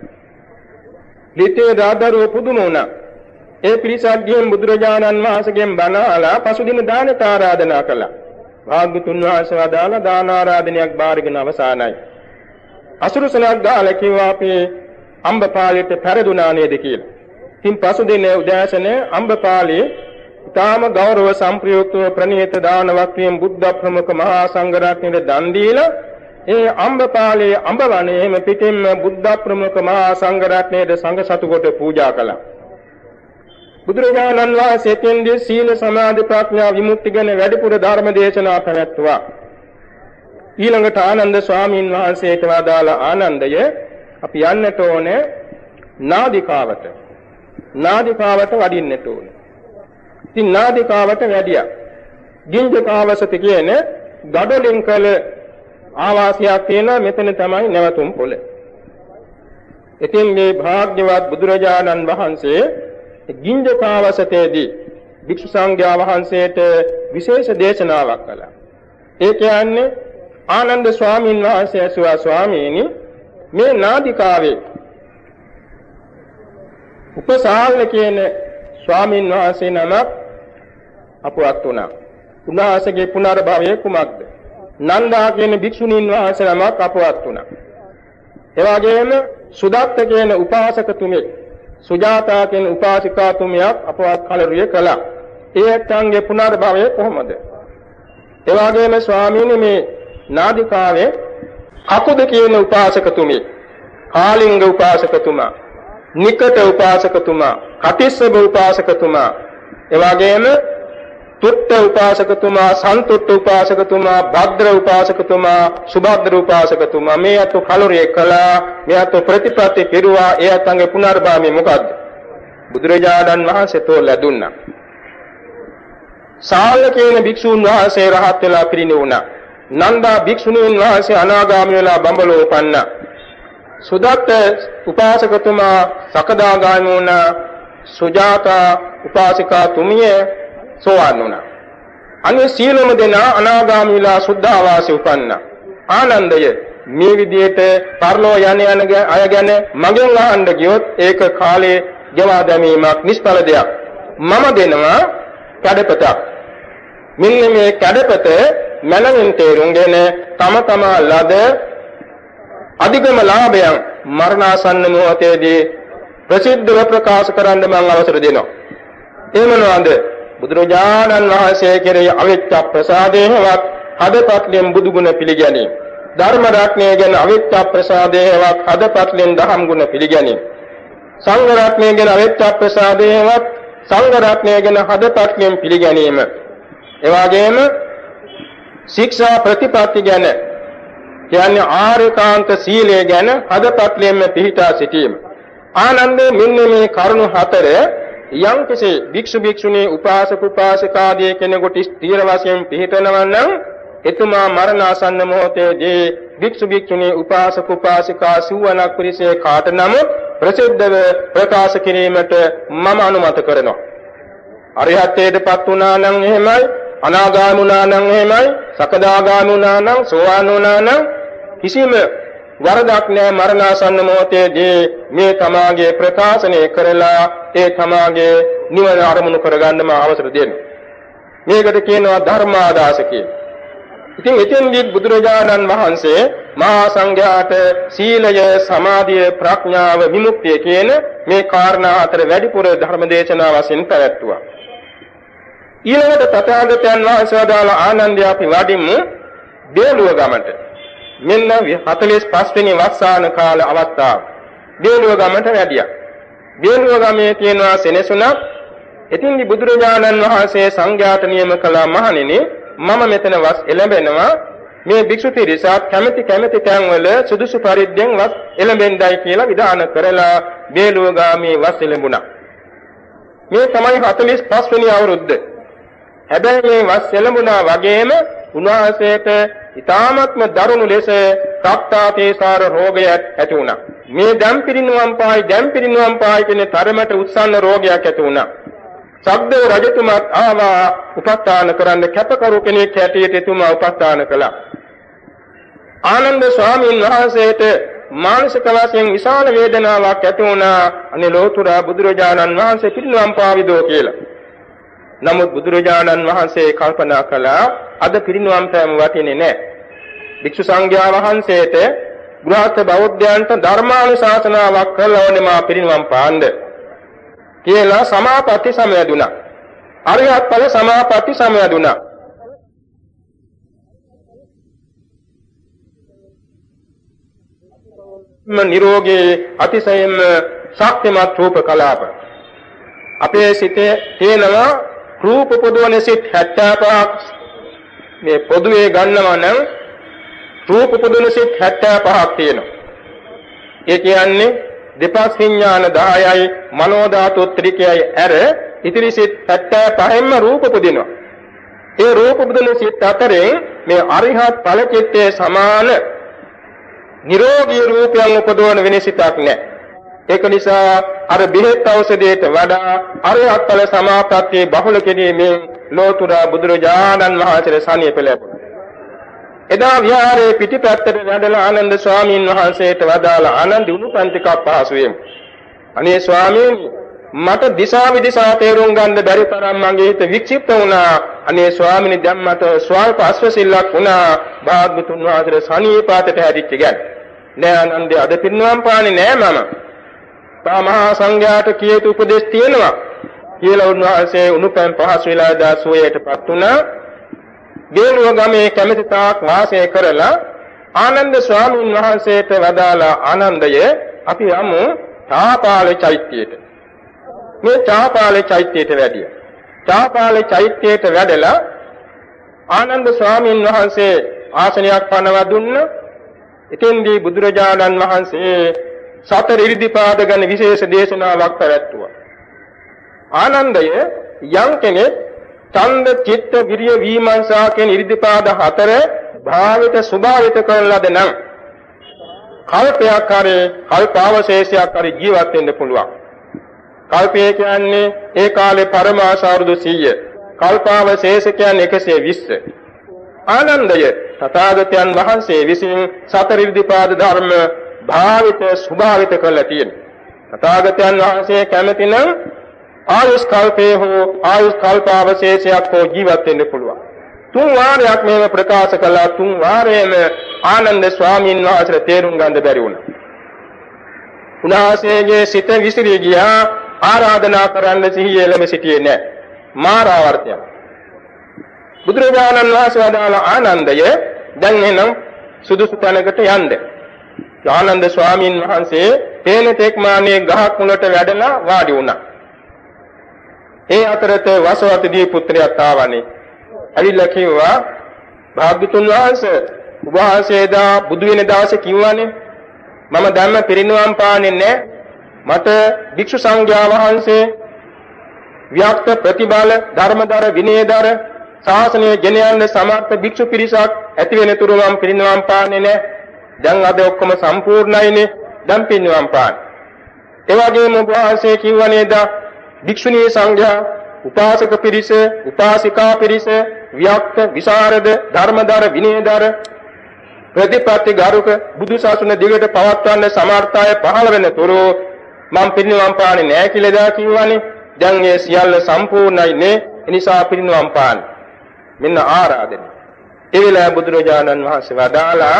ලිතේ රාදරුව පුදුම වුණා. ඒ පිරිසක්ගෙන් බුදුරජාණන් වහන්සේගෙන් බණ අහලා පසුදින දානට ආරාධනා කළා. භාග්‍යතුන් වහන්සේ වදාලා දාන ආරාධනයක් බාරගෙන අවසానයි. අසුරුසලක් ගාලා කිව්වා අපි අම්බපාලිට පෙරදුනා නේද කියලා. ඉතින් පසුදින උදෑසන අම්බපාලි ඊටාම ගෞරව සම්ප්‍රයුක්තව ප්‍රණීත දාන වක්තියෙන් බුද්ධ ප්‍රමුඛ මහා සංඝ රත්නයේ දන් දීලා ඒ අම්බපාලේ අම්බවණේම පිටින්ම බුද්ධ ප්‍රමුඛ මහා සංඝ රත්නයේ සංඝ සතු කොට පූජා කළා. බුදුරජාණන් වහන්සේ තෙන්දී සීල සමාධි ප්‍රඥා විමුක්ති ගැන වැඩිපුර ධර්ම දේශනා පැවැත්වුවා. ඊළඟට ආනන්ද ස්වාමීන් වහන්සේට වදාළ ආනන්දය අපි යන්නට ඕනේ නාදිකාවට. නාදිකාවට වඩින්නට ඕනේ. ඉතින් නාදිකාවට වැඩියා. ගිංජකාවසති කියන ගඩොලින් කළ ආවාසයක් තියෙනවා. මෙතන තමයි නැවතුම් පොළ. ඉතින් මේ භාග්‍යවත් බුදුරජාණන් වහන්සේ ගින්ජකාවසතේදී භික්ෂු සංඝයා වහන්සේට විශේෂ දේශනාවක් කළා. ඒ කියන්නේ ආනන්ද ස්වාමීන් වහන්සේ ඇසුවා ස්වාමීනි මේ නාදිකාවේ උපසාල්ල කියන ස්වාමීන් වහන්සේ නමක් අපවත් වුණා. උන්වහන්සේගේ පුනර්භවය කුමක්ද? නන්දා කියන භික්ෂුණීන් වහන්සේ නමක් අපවත් වුණා. ඒ වගේම සුදත්ත කියන උපාසකතුමෙක්, සුජාතා කියන උපාසිකාතුමියක් අපවත් කලරුවේ කළා. ඒ ඇත්තන්ගේ පුනර්භවය කොහොමද? ඒ වගේම ස්වාමීනි මේ නාදිකාවේ කකුද කියන උපාසකතුමෙක්, කාලිංග උපාසකතුමා, නිකට උපාසකතුමා, කටිස්සබ උපාසකතුමා, ඒ වගේම තුට්ට උපාසකතුමා, සන්තුට්ට උපාසකතුමා, භද්‍ර උපාසකතුමා, සුභද්‍ර උපාසකතුමා මේ අතු කලුරිය කළා. මේ අතු ප්‍රතිපත්ති පිරුවා. ඒ අතංගේ පුනර්භාමි මොකද්ද? බුදුරජාණන් වහන්සේ තෝරලා දුන්නා. සාල කියන භික්ෂුන් වහන්සේ රහත් වෙලා පිරිණිවුණා. නන්දා භික්ෂුණීන් වහන්සේ අනාගාමී වෙලා බඹලෝ උපන්නා. සුදත්ත උපාසකතුමා සකදාගාමී වුණා. සුජාතා උපාසිකා තුමිය සෝවාන් වුණා. අනේ සීලම දෙනා අනාගාමී වෙලා සුද්ධාවාසී උපන්නා. ආනන්දය මේ විදිහට පරලෝ යන යන අය ගැන මගෙන් අහන්න ගියොත් ඒක කාලේ ගෙවා දැමීමක්, නිෂ්ඵල දෙයක්. මම දෙනවා කඩපතක්. මෙන්න මේ කඩපත මනමින් තේරුම්ගෙන තම තමා ලද අධිගම ලාභයන් මරණාසන්න මොහොතේදී ප්‍රසිද්ධව ප්‍රකාශ කරන්න මම අවසර දෙනවා. ඒ මොනවාද? බුදුරජාණන් වහන්සේ කෙරෙහි අවිච්ඡ ප්‍රසාදේවත් හදපත්ලෙන් බුදුගුණ පිළිගැනීම. ධර්ම රත්නය ගැන අවිච්ඡ ප්‍රසාදේවත් හදපත්ලෙන් දහම් ගුණ පිළිගැනීම. සංඝ රත්නය ගැන අවිච්ඡ ප්‍රසාදේවත් සංඝ රත්නය ගැන හදපත්ලෙන් පිළිගැනීම. ඒ වගේම ශික්ෂා ප්‍රතිපatti ගැන කියන්නේ ආරේකාන්ත සීලය ගැන හදපත්ලෙන්ම පිහිටා සිටීම. ආනන්දේ මෙන්න මේ කරුණු හතර යම් කිසි භික්ෂු භික්ෂුණී උපාසක උපාසිකාදී කෙනෙකුට ස්ථීර වශයෙන් පිළිපෙනවා නම් එතුමා මරණාසන්න මොහොතේදී භික්ෂු භික්ෂුණී උපාසක උපාසිකා සිවණක් පිරිසේ කාට නමුත් ප්‍රසිද්ධව ප්‍රකාශ කිරීමට මම අනුමත කරනවා. අරිහත්ත්වයටපත් වුණා නම් එහෙමයි, අනාගාමී වුණා නම් එහෙමයි, සකදාගාමී වුණා නම්, සෝවාන් වුණා නම් කිසිම වරදක් නැහැ. මරණාසන්න මොහොතේදී මේ තමාගේ ප්‍රකාශනය කරලා ඒ තමාගේ නිවන අරමුණු කරගන්නම අවසර දෙන්න. මේකට කියනවා ධර්මාදාස කියලා. ඉතින් එතෙන්දී බුදුරජාණන් වහන්සේ මහා සංඝයාට සීලය, සමාධිය, ප්‍රඥාව, විමුක්තිය කියන මේ කාරණා අතර වැඩිපුර ධර්ම දේශනා වශයෙන් පැවැත්වුවා. ඊළඟට තථාගතයන් වහන්සේ වදාළ ආනන්දය අපි වඩිමු බේලුව ගමට. මෙන්න හතළිස් පහ වෙනි වස්සාන කාල අවස්ථාව. බේලුව ගමට වැඩියා. බේලුව ගමේ තියෙනවා සෙනසුණක්. එතින්දි බුදුරජාණන් වහන්සේ සංඝයාට නියම කළා මහණෙනි මම මෙතන වස් එළඹෙනවා. මේ භික්ෂු පිරිසත් කැමැති කැමැති තැන්වල සුදුසු පරිද්දෙන් වස් එළඹෙන්නයි කියලා විධාන කරලා බේලුව ගාමී වස් එළඹුණා. මේ තමයි හතළිස් පහ වෙනි අවුරුද්ද. හැබැයි මේ වස් එළඹුණා වගේම උන්වහන්සේට ඊ타ත්ම දරුණු ලෙස රක්තාතේසාර රෝගයක් ඇති වුණා. මේ දැන් පිරිනුවම් පායි දැන් පිරිනුවම් පායි කියන තරමට උත්සන්න රෝගයක් ඇති වුණා. සබ්දේ රජතුමාත් ආවා උපස්ථාන කරන්න කැපකරු කෙනෙක් හැටියට එතුමා උපස්ථාන කළා. ආනන්ද ස්වාමීන් වහන්සේට මානසික වශයෙන් විශාල වේදනාවක් ඇති වුණා. අනේ ලෝතුරා බුදුරජාණන් වහන්සේ පිරිනුවම් පාවිදෝ කියලා. නමුත් බුදුරජාණන් වහන්සේ කල්පනා කළා අද පිරිනුවම් පෑම වටින්නේ නැහැ. භික්ෂු සංඝයා වහන්සේට ගෘහස්ත බෞද්ධයන්ට ධර්මානුශාසනාවක් කළා ඕනේ මා පිරිනුවම් පාන්න කියලා සමාපatti සමය දුනා. අරිහත් ඵල සමාපatti සමය දුනා. නිරෝගී අතිශයින්ම ශක්තිමත් රූප කලාප අපේ සිතේ තියෙනවා. රූප පොදුවන සිත් හැත්තෑ පහක් මේ පොදුවේ ගන්නවා නම් රූප පොදුවන සිත් හැත්තෑ පහක් තියෙනවා. ඒ කියන්නේ දෙපස් විඥාන දහයයි මනෝ ධාතු ත්‍රිකයයි ඇර ඉතිරි සිත් හැත්තෑ පහෙන්ම රූප පොදිනවා. ඒ රූප පොදුවන සිත් අතරින් මේ අරිහත් ඵල චිත්තේ සමාන නිරෝගී රූපයන් උපදවන වෙන සිතක් නැහැ. ඒක නිසා අර බෙහෙත් ඖෂධයට වඩා අරියත් ඵල සමාපත්තියේ බහුල කිරීමෙන් ලෝතුරා බුදුරජාණන් වහන්සේ සනියප ලැබුණා. එදා විහාරයේ පිටිපැත්තට වැඩලා ආනන්ද ස්වාමීන් වහන්සේට වදාලා ආනන්ද උණුපන්තිකක් පහසුවෙන් අනේ ස්වාමීන් මට දිශා විදිසා තේරුම් ගන්න බැරි තරම් මගේ හිත වික්ෂිප්ත වුණා. අනේ ස්වාමීනි දැන් මට ස්වල්ප අස්වැසිල්ලක් වුණා. භාග්‍යතුන් වහන්සේ සනීපාතට හැදිච්ච ගැන. නෑ ආනන්දේ අද පින්නම් පාන්නේ නෑ මම. තා මහා සංඝයාට කීයතු උපදේශ තියෙනවා. කියලා උන්වහන්සේ උණුපැන් පහසු වෙලා දාසෝයටපත් වුණා. බේරුව ගමේ කැමැති තාක් වාසය කරලා ආනන්ද ස්වාමීන් වහන්සේට වදාලා ආනන්දය අපි යමු චාපාලේ චෛත්‍යයට. මේ චාපාලේ චෛත්‍යයට වැඩිය. චාපාලේ චෛත්‍යයට වැඩලා ආනන්ද ස්වාමීන් වහන්සේ ආසනයක් පනවා දුන්න. එතෙන්දී බුදුරජාණන් වහන්සේ සතර ඉරිදිපාද ගැන විශේෂ දේශනාවක් පැවැත්වුවා. ආනන්දය යම් කෙනෙක් ඡන්ද චිත්ත විරිය විමර්ශා කියන ඉරිදිපාද හතර භාවිත ස්වභාවිත කරන ලද නම් කල්පයක් හරි කල්පාවශේෂයක් හරි ජීවත් වෙන්න පුළුවන්. කල්පය කියන්නේ ඒ කාලේ පරමාස අවුරුදු සීය. කල්පාවශේෂ කියන්නේ එකසිය විස්ස. ආනන්දය තථාගතයන් වහන්සේ විසින් සතර ඉරිදිපාද ධර්ම භාවිත ස්වභාවිත කරලා තියෙනවා. තථාගතයන් වහන්සේ කැමති නම් ආයුෂ් කල්පේ හෝ ආයුෂ් කල්පාවශේෂයක් හෝ ජීවත් වෙන්න පුළුවන්. තුන් වාරයක් මේව ප්‍රකාශ කළා. තුන් වාරයේම ආනන්ද ස්වාමීන් වහන්සේ තේරුම් ගන්න බැරි වුණා. උන්වහන්සේගේ සිත විසිරී ගියා. ආරාධනා කරන්න සිහිය එළඹ සිටියේ නැහැ. මාරාවර්තය. බුදුරජාණන් වහන්සේ වදාළ ආනන්දය දැන් එනම් සුදුසු තැනකට යන්න. ආනන්ද ස්වාමීන් වහන්සේ තේන තෙක්මානේ ගහක් මුලට වැඩලා වාඩි වුණා. ඒ අතරත වසවති දී පුත්‍රයාත් ආවනේ. ඇවිල්ලා කිව්වා භාග්‍යතුන් වහන්සේ ඔබ වහන්සේ දා බුදු වෙන දවසේ කිව්වානේ මම ධර්ම පිරිනුවම් පාන්නේ නැහැ. මට භික්ෂු සංඝයා වහන්සේ ව්‍යාප්ත ප්‍රතිබල ධර්මදර විනයදර ශාසනය ගෙන යන්න සමර්ථ භික්ෂු පිරිසක් ඇති වෙන තුරු මම පිරිනුවම් පාන්නේ නැහැ. දැන් අද ඔක්කොම සම්පූර්ණයිනේ. දැන් පිරිනුවම් පාන්න. ඒ වගේම ඔබ වහන්සේ කිව්වා නේද භික්ෂුණී සංඝයා උපාසක පිරිස උපාසිකා පිරිස ව්‍යාප්ත විසරද ධර්මදර විනයදර ප්‍රතිපත්ති ගරුක බුදු සසුන දිගට පවත්වන්න සමර්ථය පහළ වෙන තුරු මම පිරිනුවම් පාන්නේ නැහැ කියලා දා කිව්වනේ. දැන් මේ සියල්ල සම්පූර්ණයි නේ. ඒ නිසා පිරිනුවම් පාන්න. මෙන්න ආරාධනය. ඒ වෙලාව බුදුරජාණන් වහන්සේ වදාලා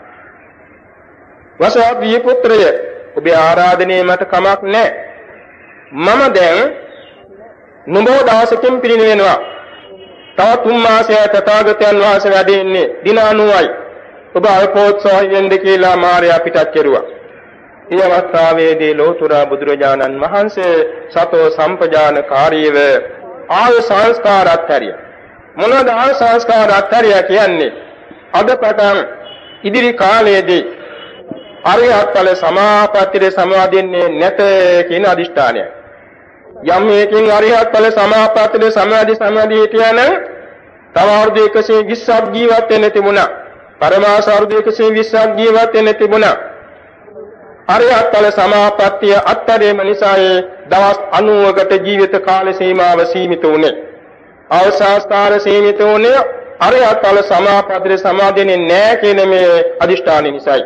වසවති පුත්‍රය ඔබේ ආරාධනයේ මට කමක් නැහැ. මම දැන් නුඹව දවසකින් පිරිනිවෙනවා. තව තුන් මාසයක් තථාගතයන් වහන්සේ වැඩ ඉන්නේ දින අනූවයි. ඔබ අල්පෝත්සවයෙන් දෙ කියලා මාර්යා පිටත් කෙරුවා. ඒ අවස්ථාවේදී ලෝතුරා බුදුරජාණන් වහන්සේ සතෝ සම්පජානකාරීව ආය සංස්කාරات හරිය. මොනවාද ආය සංස්කාරات හරිය කියන්නේ? අද පටන් ඉදිරි කාලයේදී අරියත් ඵල සමාපත්තියේ සමාදින්නේ නැත කියන අදිෂ්ඨානය. යම් මේකින් අරියත් ඵල සමාපත්තියේ සමාදි සමාදි හිටියනම් තව අවුරුදු එකසිය විස්සක් ජීවත් වෙන්න තිබුණා. පරමාස අවුරුදු එකසිය විස්සක් ජීවත් වෙන්න තිබුණා. අරියත් ඵල සමාපත්තිය අත්තරේම නිසා ඒ දවස් අනූවකට ජීවිත කාල සීමාව සීමිත වුණේ. අවසාස්කාර සීමිත වුණේ අරියත් ඵල සමාපත්තියේ සමාදින්නේ නැහැ කියන මේ අදිෂ්ඨානය නිසායි.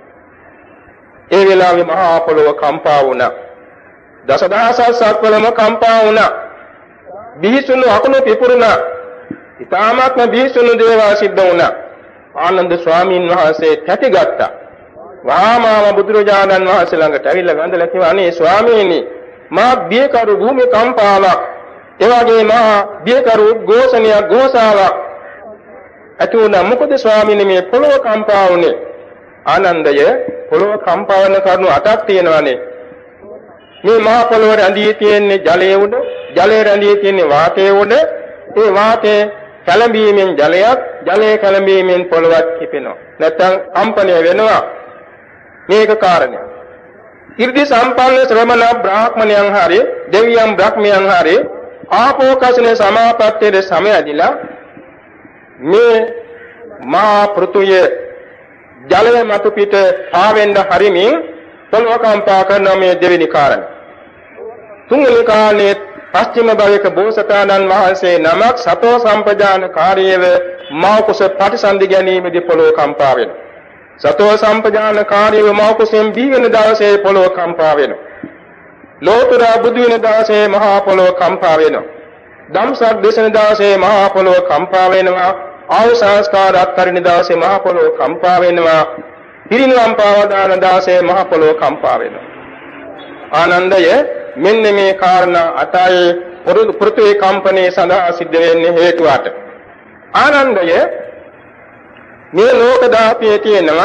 ඒ වෙලාවේ මහා පොළොව කම්පා වුණා. දසදහසක් සක්වලම කම්පා වුණා. බිහිසුණු අකුණු පිපුරුණා. ඊ타මාත්ම බිහිසුණු දේවා සිද්ධ වුණා. ආනන්ද ස්වාමීන් වහන්සේ තැටිගත්තා. වහාමාව බුදුරජාණන් වහන්සේ ළඟට ඇවිල්ලා වැඳලා කිව්වා අනේ ස්වාමීනි මා බියකරු භූමි කම්පාවක් එවාගේ මා බියකරු ഘോഷණියක් ഘോഷාවක් ඇති වුණා. මොකද ස්වාමීනි මේ පොළොව කම්පා වුණේ? ආනන්දය පොළොව කම්පා වෙන කරුණු අටක් තියෙනවානේ. මේ මහ පොළොව රැඳී තියෙන්නේ ජලයේ උඩ, ජලයේ රැඳී තියෙන්නේ වාතයේ උඩ. ඒ වාතයේ කැළඹීමෙන් ජලයක්, ජලයේ කැළඹීමෙන් පොළොවක් කිපෙනවා. නැත්නම් කම්පණය වෙනවා. මේක කාරණයක්. ඉර්ධි සම්පන්න ශ්‍රමණ බ්‍රාහ්මණයන් හරි දෙවියන් බ්‍රහ්මයන් හරි ආපෝකසන සමාපත්තේ සමයදිලා මේ මහා පෘථුවේ ජලය මතු පිට ආවෙන්න හරිමින් පොළොව කම්පා කරන මේ දෙවෙනි කාරණය. තුන්වෙනි කාරණේ පස්චිම භවයක බෝසතාණන් වහන්සේ නමක් සතෝ සම්පජාන කාර්යව මව කුස ප්‍රතිසන්දි ගැනීමේදී පොළොව කම්පා වෙනවා. සතෝ සම්පජාන කාර්යව මව කුසෙන් දී වෙන දවසේ පොළොව කම්පා වෙනවා. ලෝතර බුදු වෙන දවසේ මහා පොළොව කම්පා වෙනවා. ධම්සක් දේශන දවසේ මහා පොළොව කම්පා වෙනවා. ආයු සංස්කාර අත්තරින දවසේ මහා පොළොව කම්පා වෙනවා. පිරිනිවන් පාවදාන දවසේ මහා පොළොව කම්පා වෙනවා. ආනන්දය මෙන්න මේ කාරණා අතයි පෘථිවි කම්පනයේ සඳහා සිද්ධ වෙන්නේ හේතුවට. ආනන්දය මේ ලෝක ධාතුවේ තියෙනවා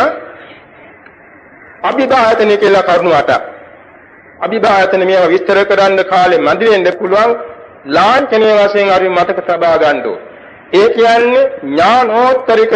අභිභායතන කියලා කරුණු අටක්. අභිභායතන මේවා විස්තර කරන්න කාලේ මදි වෙන්න පුළුවන්. ලාංඡනීය වශයෙන් අපි මතක තබා ගන්න ඕන. ඒ කියන්නේ ඥානෝත්තරික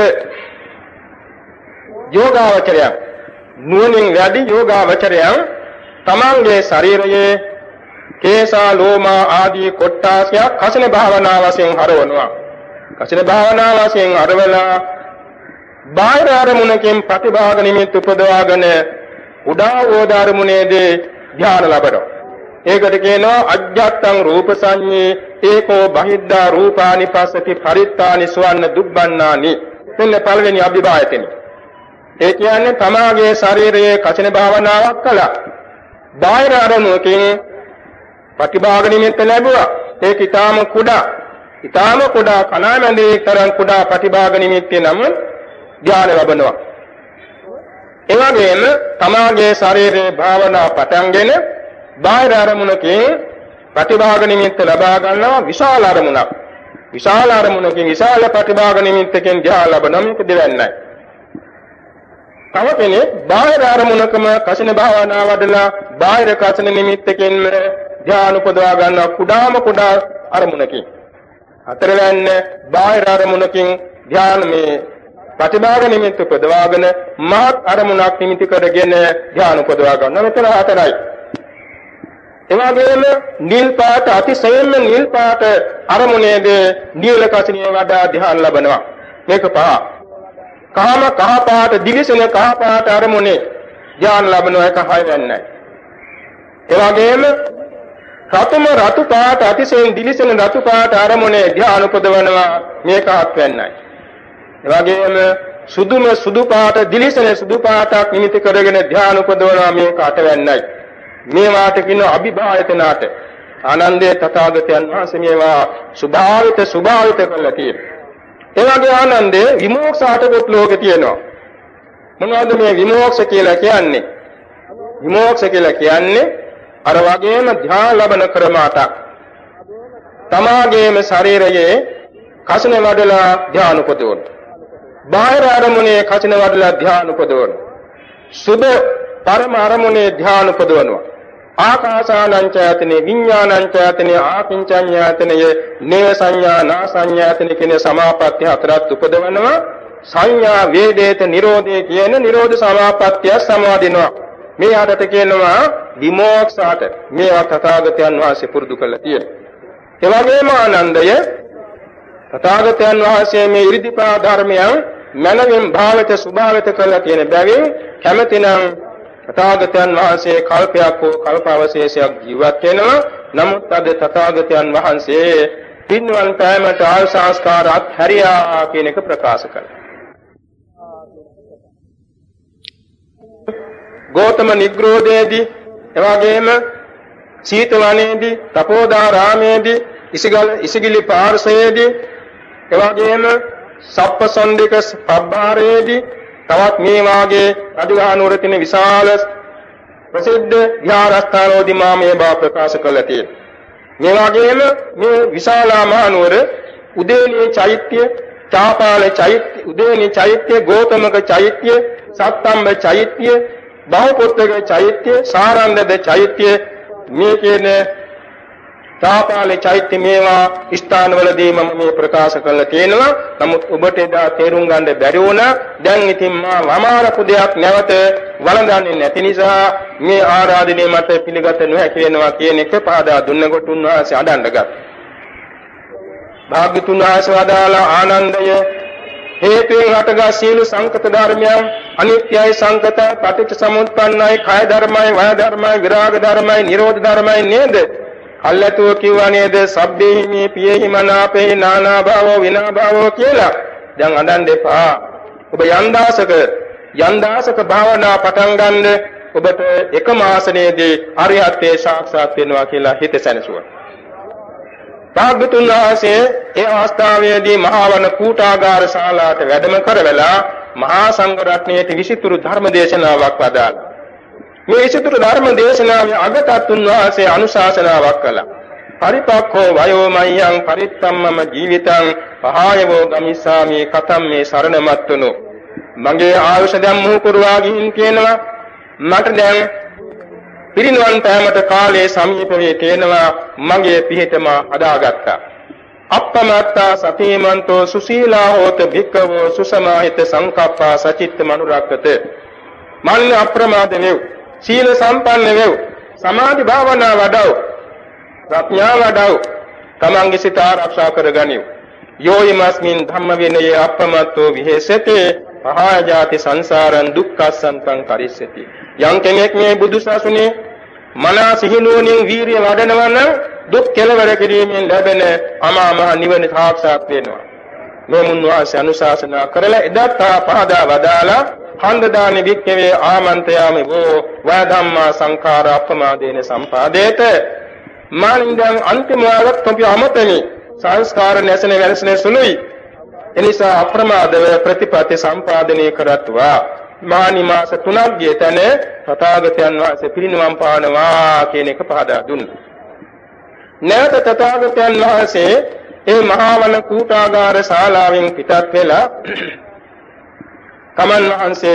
යෝගාවචරයක්. නුවණින් වැඩි යෝගාවචරයක් තමන්ගේ ශරීරයේ කේසා ලෝමා ආදී කොට්ටාසයක් කසින භාවනා වශයෙන් හරවනවා. කසින භාවනා වශයෙන් හරවලා බාහිර අරමුණකින් ප්‍රතිභාග නිමිත්ත උපදවාගෙන උදා වෝදාරමුණේදී ධ්‍යාන ලබනවා. ඒකට කියනවා අජ්ජත්තං රූප සංඤේ ඒකෝ බහිද්ධා රූපානි පස්සති පරිත්තානි සුවන්න දුබ්බන්නානි. මෙන්න පළවෙනි අභිභායතනෙ. ඒ කියන්නේ තමාගේ ශරීරයේ කසින භාවනාවක් කළා. බාහිර අරමුණකින් ප්‍රතිභාග නිමිත්ත ලැබුවා. ඒක ඊටාම කුඩා. ඊටාම කුඩා කණාමැදේ තරම් කුඩා ප්‍රතිභාග නිමිත්තේ නම් ධ්‍යාන ලැබනවා. ඒ වගේම තමාගේ ශරීරයේ භාවනා පටන්ගෙන බාහිර අරමුණකින් ප්‍රතිභාග නිමිත්ත ලබා ගන්නවා විශාල අරමුණක්. විශාල අරමුණකින් විශාල ප්‍රතිභාග නිමිත්තකින් ධ්‍යාන ලැබෙනවා. මේක දෙවන්නයි. තව කෙනෙක් බාහිර අරමුණකම කසින භාවනා වඩලා බාහිර කසින නිමිත්තකින් ධ්‍යාන උපදවා ගන්නවා කුඩාම කුඩා අරමුණකින්. හතරවැන්න බාහිර අරමුණකින් ධ්‍යාන මේ ප්‍රතිභාග නිමිත්ත උපදවාගෙන මහත් අරමුණක් නිමිති කරගෙන ධ්‍යාන උපදවා ගන්නවා. මෙතන හතරයි. එවාගෙම නිල් පාට අතිශයින්ම නිල් පාට අරමුණේදී නිල කසිනිය වඩා ධ්‍යාන ලබනවා. මේක පහ. කාම කහ පාට දිවිසෙන කහ පාට අරමුණේ ධ්‍යාන ලබනවා. එක හය වෙන්නයි. එවාගෙම රතුම රතු පාට අතිශයින් දිලිසෙන රතු පාට අරමුණේ ධ්‍යාන උපදවනවා. මේක හත් වෙන්නයි. එවාගෙම සුදුම සුදු පාට දිලිසෙන සුදු පාටක් නිමිති කරගෙන ධ්‍යාන උපදවනවා. මේක අට වෙන්නයි. මේවාට කියන අභිභායතනාට ආනන්දේ තථාගතයන් වහන්සේ මේවා සුභාවිත සුභාවිත කරලා තියෙනවා. ඒ වගේ ආනන්දේ විමෝක්ෂ අටකොත් ලෝකේ තියෙනවා. මොනවද මේ විමෝක්ෂ කියලා කියන්නේ? විමෝක්ෂ කියලා කියන්නේ අර වගේම ධ්‍යාන ලබන ක්‍රම අටක්. තමාගේම ශරීරයේ කසින වඩලා ධ්‍යාන උපදවන. බාහිර අරමුණේ කසින වඩලා ධ්‍යාන උපදවන. සුබ පරම අරමුණේ ධ්‍යාන උපදවනවා. ආකාසානංචයතනේ විඥානංචයතනේ ආකින්චඤ්ඤයතනේ නේව සංඥා නා සංඥාතනේ කියන සමාපත්තිය හතරක් උපදවනවා. සංඥා වේදේත නිරෝධේ කියන නිරෝධ සමාපත්තිය සමාදිනවා. මේ ආදත කියනවා විමෝක්ෂාට. මේවා තථාගතයන් වහන්සේ පුරුදු කළා තියෙනවා. ඒ වගේම ආනන්දය තථාගතයන් වහන්සේ මේ ඉරිදිපා ධර්මයන් මනමින් භාවිත සුභාවිත කළා කියන බැවින් කැමැතිනම් තථාගතයන් වහන්සේ කල්පයක් හෝ කල්පාවශේෂයක් ජීවත් වෙනවා. නමුත් අද තථාගතයන් වහන්සේ පින්වන් පෑමට ආයු සංස්කාර අත්හැරියා කියන එක ප්‍රකාශ කළා. ගෞතම නිග්‍රෝධයේදී එවාගෙම සීතවනයේදී තපෝදාරාමේදී ඉසිගල ඉසිගිලි පාර්ශවයේදී එවාගෙම සප්පසන්දික පබ්බාරයේදී තවත් මේ වාගේ අදුගානුවර තියෙන විශාල ප්‍රසිද්ධ විහාරස්ථානෝදී මා මේ බව ප්‍රකාශ කළා තියෙනවා. මේ වගේම මේ විශාලා මහනුවර උදේනී චෛත්‍ය, චාපාල චෛත්‍ය, උදේනී චෛත්‍ය, ගෞතමක චෛත්‍ය, සත්තම්බ චෛත්‍ය, බහුපොත්තක චෛත්‍ය, සාරන්දද චෛත්‍ය මේ කියන චාපාල චෛත්‍ය මේවා ස්ථානවලදී මම මේ ප්‍රකාශ කළා තියෙනවා. නමුත් ඔබට එදා තේරුම් ගන්න බැරි වුණා. දැන් ඉතින් මා වමාරපු දෙයක් නැවත වළඳන්නේ නැති නිසා මේ ආරාධනය මත පිළිගත නොහැකි වෙනවා කියන එක පාදා දුන්න කොට උන්වහන්සේ අඬන්න ගත්තා. භාග්‍යතුන් වහන්සේ වදාළ ආනන්දය හේතුයෙන් හටගත් සීල සංකත ධර්මයන් අනිත්‍යයි සංකතයි පටිච්ච සමුප්පන්නයි කය ධර්මයි වය ධර්මයි විරාග ධර්මයි නිරෝධ ධර්මයි නේද? කල්ැතුව කිව්වා නේද? සබ්බේහි මේ පියෙහි මනාපේහි නානා භාවෝ විනා භාවෝ කියලා. දැන් අඳන් දෙපා. ඔබ යන්දාසක යන්දාසක භාවනා පටන් ගන්න ඔබට එක මාසනයේදී අරිහත්ත්වේ සාක්ෂාත් වෙනවා කියලා හිත සැනසුවා. භාග්‍යතුන් වහන්සේ ඒ අවස්ථාවේදී මහා වන කූටාගාර ශාලාවට වැඩම කරවලා මහා සංඝ රත්නයේ විසිතුරු ධර්ම දේශනාවක් වදාළා. මේ විසිතුරු ධර්ම දේශනාවේ අගතත් උන්වහන්සේ අනුශාසනාවක් කළා. පරිපක්ඛෝ වයෝ මයං පරිත්තම්මම ජීවිතං පහයවෝ ගමිස්සාමි කතම් මේ සරණමත්තුනු. මගේ ආයුෂ දැන් මුහු පුරවා ගිහින් කියනවා මට දැන් පිරිනුවන් පෑමට කාලයේ සමීප වේ තේනවා මගේ පිහිටම හදාගත්තා. අප්පමත්තා සතිමන්තෝ සුසීලා හෝත භික්ඛවෝ සුසමාහිත සංකප්පා සචිත්ත මනුරක්කත. මන්න අප්‍රමාද වෙව්, සීල සම්පන්න වෙව්, සමාධි භාවනා වඩව, ප්‍රඥා වඩව, තමන්ගේ සිත ආරක්ෂා කරගනිව්. යෝයිමස්මින් ධම්ම විනයේ අප්පමත්තෝ විහෙසතේ පහාජාති සංසාරං දුක්ඛසන්තං කරිස්සති. යම් කෙනෙක් මේ බුදු සසුනේ මනස සිහිනුවණින් වීරිය වඩනවා නම් දුක් කෙලවර කිරීමෙන් ලැබෙන අමා මහ නිවන සාක්ෂාත් වෙනවා. මේ මුන්වහන්සේ අනුශාසනා කරලා එදත් පහදා වදාලා හන්ද දානි වික්කවේ ආමන්ත්‍රයාමි වූ වයධම්මා සංඛාර අප්‍රමාදේන සම්පාදේත. මානින්දන් අන්තිම වරක් අපි අමතනි සංස්කාර නැසෙන වෙනසන සුළුයි. එනිසා අප්‍රමාදව ප්‍රතිපත්ති සම්පාදනය කරත්වා මානි මාස තුනක් ගිය තැන තථාගතයන් වහන්සේ පිරිනිවන් පානවා කියන එක පහදා දුන්නා. නැවත තථාගතයන් වහන්සේ ඒ මහා වන කූටාගාර ශාලාවෙන් පිටත් වෙලා තමන් වහන්සේ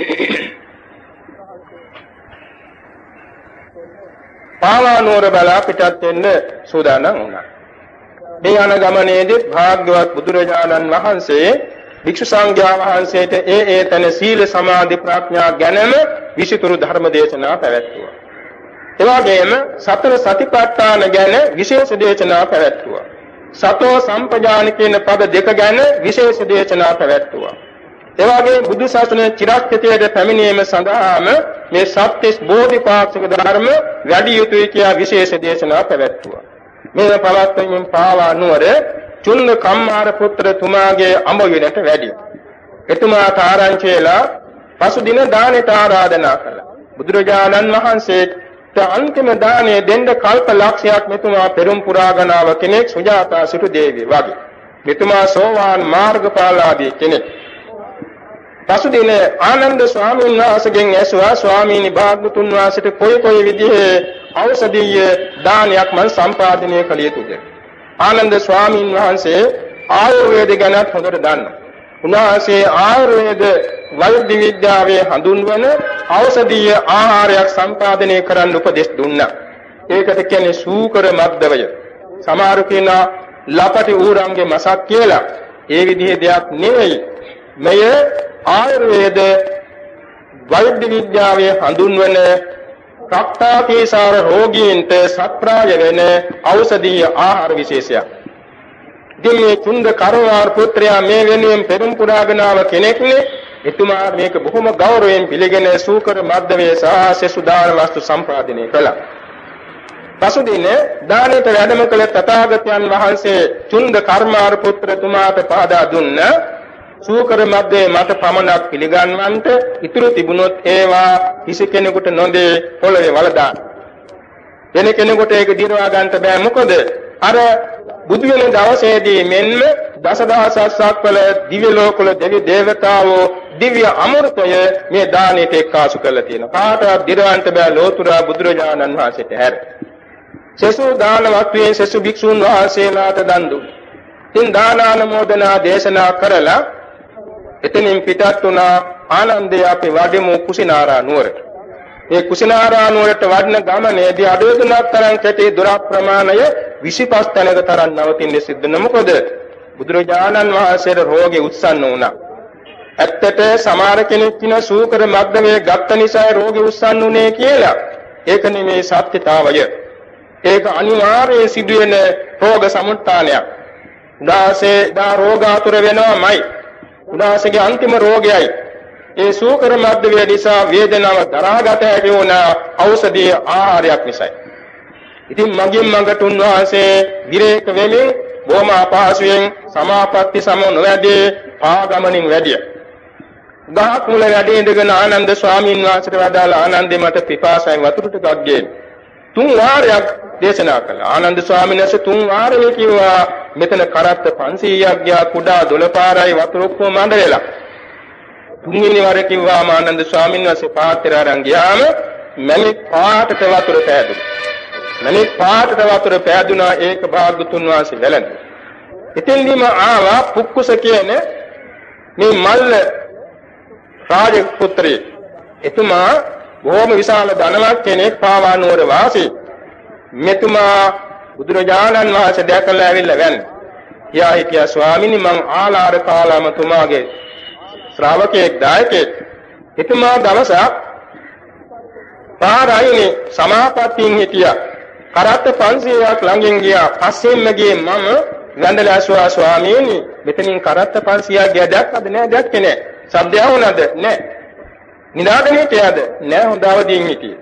පාවානුවර බලා පිටත් වෙන්න සූදානම් වුණා. මේ යන ගමනේදී භාග්‍යවත් බුදුරජාණන් වහන්සේ භික්ෂු සංඝයා වහන්සේට ඒ ඒ තන සීල සමාධි ප්‍රඥා ගැනම විසිතුරු ධර්ම දේශනා පැවැත්වුවා. ඒ වගේම සතර සතිපට්ඨාන ගැන විශේෂ දේශනා පැවැත්වුවා. සතෝ සම්පජාන කියන පද දෙක ගැන විශේෂ දේශනා පැවැත්වුවා. ඒ වගේම බුදු සසුනේ චිරස්ථිතයට පැමිණීම සඳහාම මේ සත්‍තිස් බෝධිපාක්ෂික ධර්ම වැඩි යුතුය කියා විශේෂ දේශනා පැවැත්වුවා. මේ පවත්වමින් පාවා නුවර චුල්ල කම්මාර පුත්‍ර තුමාගේ අඹ විනට වැඩි. එතුමාට ආරංචි වෙලා පසුදින දානෙට ආරාධනා කළා. බුදුරජාණන් වහන්සේට අන්තිම දාණය දෙන්න කල්ප ලක්ෂයක් මෙතුමා පෙරම් පුරාගනාව කෙනෙක් සුජාතා සිටු දේවිය වගේ. මෙතුමා සෝවාන් මාර්ගඵලාදී කෙනෙක්. පසුදින ආනන්ද ස්වාමීන් වහන්සේගෙන් ඇසුවා ස්වාමීනි භාග්‍යතුන් වහන්සේට කොයි කොයි විදිහේ ඖෂධීය දානයක් මම සම්පාදනය කළ යුතුද? ආනන්ද ස්වාමීන් වහන්සේ ආයුර්වේද ගැන හොඳට දන්නවා. උන්වහන්සේ ආයුර්වේද වෛද්‍ය විද්‍යාවේ හඳුන්වන ඖෂධීය ආහාරයක් සම්පාදනය කරන්න උපදෙස් දුන්නා. ඒකට කියන්නේ සූකර මද්දවය. සමහරු කියනවා ලපටි ඌරන්ගේ මසක් කියලා. ඒ විදිහේ දෙයක් නෙවෙයි. මෙය ආයුර්වේද වෛද්‍ය විද්‍යාවේ හඳුන්වන රක්තාකීසාර රෝගීන්ට සත්‍රාය වෙන ඖෂධීය ආහාර විශේෂයක්. දින්නේ චුන්ද කරවාර පුත්‍රයා මේ වෙනුවෙන් පෙරම් පුරාගනාව කෙනෙක්නේ. එතුමා මේක බොහොම ගෞරවයෙන් පිළිගෙන සූකර මද්දවේ සහ සසුදාන වස්තු සම්පාදනය කළා. පසුදින දානෙට වැඩම කළ තථාගතයන් වහන්සේ චුන්ද කර්මාර පුත්‍රතුමාට පාදා දුන්න සූකර මද්දේ මට පමණක් පිළිගන්වන්ට ඉතුරු තිබුණොත් ඒවා කිසි කෙනෙකුට නොදේ පොළවේ වලදාන. වෙන කෙනෙකුට ඒක දිරවා ගන්නට බෑ. මොකද අර බුදු වෙන දවසේදී මෙන්ම දසදහසක් වල දිව්‍ය ලෝකවල දෙවි දේවතාවෝ දිව්‍ය අමෘතය මේ දානෙට එක්කාසු කරලා තියෙනවා. කාටවත් දිරවන්න බෑ ලෝතුරා බුදුරජාණන් වහන්සේට හැර. සසු දාන වත්වයෙන් සසු භික්ෂුන් වහන්සේලාට දන් දුන්නා. තින් දානානුමෝදනා දේශනා කරලා එතනින් පිටත් වුණා ආනන්දය අපි වඩමු කුසිනාරා නුවරට. මේ කුසිනාරා නුවරට වඩන ගමනේදී අඩුවතුනක් තරම් කැටි දුර ප්‍රමාණය විසිපස් තැනක තරම් නවතින්න සිද්ධ වෙන මොකද බුදුරජාණන් වහන්සේට රෝගේ උත්සන්න වුණා. ඇත්තට සමහර කෙනෙක් කින සූකර මද්දමේ ගත්ත නිසා රෝගේ උත්සන්න උනේ කියලා. ඒක නෙමේ සත්‍යතාවය. ඒක අනිවාර්යයෙන් සිදුවෙන රෝග සමුත්ථානයක්. දාසේ දා රෝගාතුර වෙනවමයි. උන්වහන්සේගේ අන්තිම රෝගයයි. ඒ සූකර මද්දවිය නිසා වේදනාව දරාගත හැකි වුණ ඖෂධීය ආහාරයක් නිසායි. ඉතින් මගින් මඟට උන්වහන්සේ විරේක වෙමින් බොහොම අපහසුයෙන් සමාපatti සම නොවැදී පාගමනින් වැඩිය. ගහක් මුල වැඩි ඉඳගෙන ආනන්ද ස්වාමීන් වහන්සේට වදාළ ආනන්දේ මට පිපාසයි වතුර ටිකක් ගේන්න. තුන් වාරයක් දේශනා කළා. ආනන්ද ස්වාමීන් වහන්සේ තුන් වාරේ කිව්වා මෙතන කරත්ත පන්සීයක් ගියා කුඩා දොළපාරයි වතුර ඔක්කොම මඩ වෙලා. තුන්වෙනි වාරේ කිව්වා ආනන්ද ස්වාමීන් වහන්සේ පාත්‍රය අරන් ගියාම මණික් පාටට වතුර පෑදුනා. මණික් පාටට වතුර පෑදුනා ඒක භාග්‍යතුන් වහන්සේ වැළඳුවා. එතෙන්දීම ආවා පුක්කුස කියන මේ මල්ල රාජපුත්‍රයෙක්. එතුමා බොහොම විශාල ධනවත් කෙනෙක් පාවා නුවර වාසී. මෙතුමා බුදුරජාණන් වහන්සේ දැකලා ඇවිල්ලා වැන්නේ. යා හිටියා ස්වාමීනි මං ආලාර කාලාමතුමාගේ ශ්‍රාවකයෙක් දායකයෙක්. එතුමා දවසක් පාරායිනේ සමාපත්තියෙන් හිටියා. කරත්ත පන්සීයක් ළඟින් ගියා. පස්සෙන්ම ගියේ මම වැඳලා ඇසුවා ස්වාමීනි මෙතනින් කරත්ත පන්සීයක් ගියා දැක්කද නෑ දැක්කේ නෑ. සබ්දය වුණාද නෑ. නිදාගෙන හිටියාද නෑ හොඳ අවදීන් හිටියේ.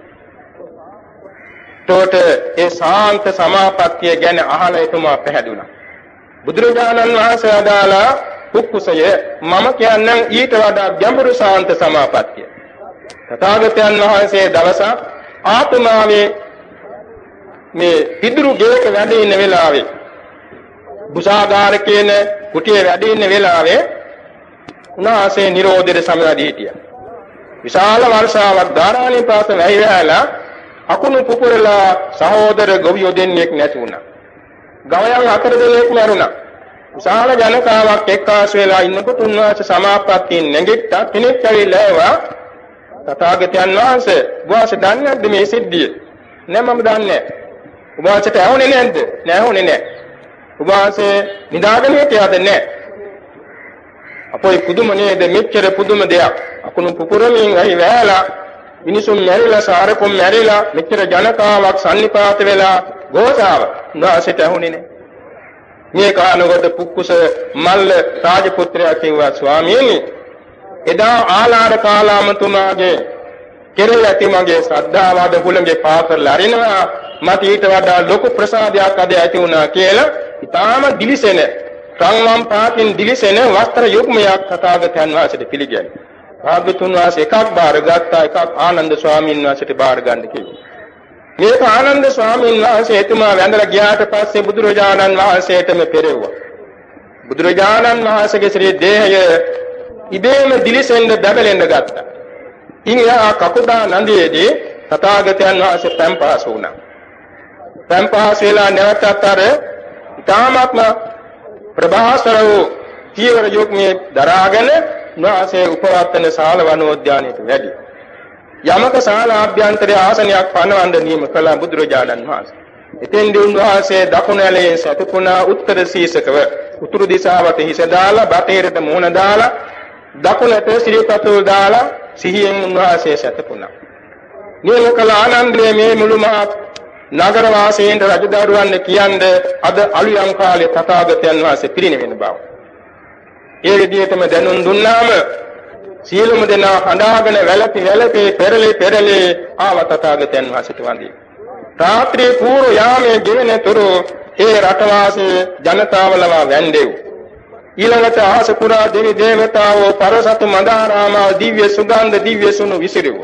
තොට ඒ සාන්ත සමාපත්තිය ගැන අහලා එතුමා පැහැදුනා. බුදුරජාණන් වහන්සේ අදාලා පුක්කුසය මම කියන්නම් ඊට වඩා ගැඹුරු සාන්ත සමාපත්තිය. තථාගතයන් වහන්සේ දවසක් ආත්මාවේ මේ පිදුරු ගේක වැඩ ඉන්න වෙලාවේ බුසාගාර කියන කුටියේ වැඩ ඉන්න වෙලාවේ උන්වහන්සේ නිරෝධයට සමවැදී හිටියා. විශාල වර්ෂාවක් ධාරානිපාත වැහි වැහැලා අකුණු පුපුරලා සහෝදර ගොවියෝ දෙන්නෙක් නැති වුණා. ගවයන් හතර දෙනෙක් මැරුණා. විශාල ජනතාවක් එක්කාසු වෙලා ඉන්නකොට උන්වහන්සේ සමාපත්තියෙන් නැගිට්ටා. කෙනෙක් ඇවිල්ලා ඒවා තථාගතයන් වහන්සේ වාස දන්නේ නැද්ද මේ සිද්ධිය? නෑ මම දන්නේ නෑ. ඔබ වහන්සේට ඇහුනේ නැද්ද? නෑ ඇහුනේ නෑ. ඔබ වහන්සේ නිදාගෙන හිටියද නෑ? අපොයි පුදුම නේද මෙච්චර පුදුම දෙයක්. අකුණු පුපුරමින් ඇහි වැහැලා මිනිසුන් මැරිලා සාරකොම් මැරිලා මෙච්චර ජනතාවක් සන්නිපාත වෙලා ගෝසාව උන්වහන්සේට ඇහුනේ නෑ. මේ කාලවල පුක්කුස මල්ල රාජපුත්‍රයා කිව්වා ස්වාමීනි එදා ආලාර කාලාමතුමාගේ කෙරෙහි ඇති මගේ ශ්‍රද්ධාවාද හුළඟේ පා කරලා අරිනවා මට ඊට වඩා ලොකු ප්‍රසාදයක් අද ඇති වුණා කියලා ඊටාම දිලිසෙන සංවම් පාටින් දිලිසෙන වස්ත්‍ර යුග්මයක් තථාගතයන් වහන්සේට පිළිගන්නේ. භාග්‍යතුන් වහන්සේ එකක් බාරගත්තා එකක් ආනන්ද ස්වාමීන් වහන්සේට බාර ගන්න කිව්වා. මේක ආනන්ද ස්වාමීන් වහන්සේ එතුමා වැඳලා ගියාට පස්සේ බුදුරජාණන් වහන්සේටම පෙරෙව්වා. බුදුරජාණන් වහන්සේගේ ශ්‍රී දේහය ඉබේම දිලිසෙන්න බබලෙන්න ගත්තා. ඉන්යා කකුදා නන්දියේදී තථාගතයන් වහන්සේ පම්පාස වුණා. පම්පාස වෙලා නැවතත් අර ඊටාත්ම ප්‍රභාසර වූ චීවර යුග්මේ දරාගෙන වාසේ උපවත්තන ශාල වනෝද්‍යානයට වැඩි. යමක ශාල ආභ්‍යන්තරයේ ආසනයක් පනවන්න නියම කළ බුදුරජාණන් වහන්සේ. එතෙන්දී උන්වහන්සේ දකුණු ඇලේ සතුපුණා උත්තර ශීර්ෂකව උතුරු දිශාවට හිස දාලා බටේරට මුහුණ දාලා දකුණට සිරිපතුල් දාලා සිහියෙන් උන්වහන්සේ සතුපුණා. නියම කළ ආනන්දයේ මේ මුළු මහත් නගර වාසීන්ට රජදරුවන් කියන්නේ අද අලුයම් කාලේ තථාගතයන් වහන්සේ පිරිනිවෙන බව. ඒ විදිහටම දැනුම් දුන්නාම සියලුම දෙනා හඬාගෙන වැළපි වැළපි පෙරලි පෙරලි ආව තථාගතයන් වහන්සේට වඳින. රාත්‍රී පූර්ව යාමේ ගෙවෙන තුරු ඒ රටවාසී ජනතාවලව වැන්දෙව්. ඊළඟට ආස පුරා දෙවි දේවතාවෝ පරසතු මදාරාමා දිව්‍ය සුගන්ධ දිව්‍ය සුණු විසිරුව.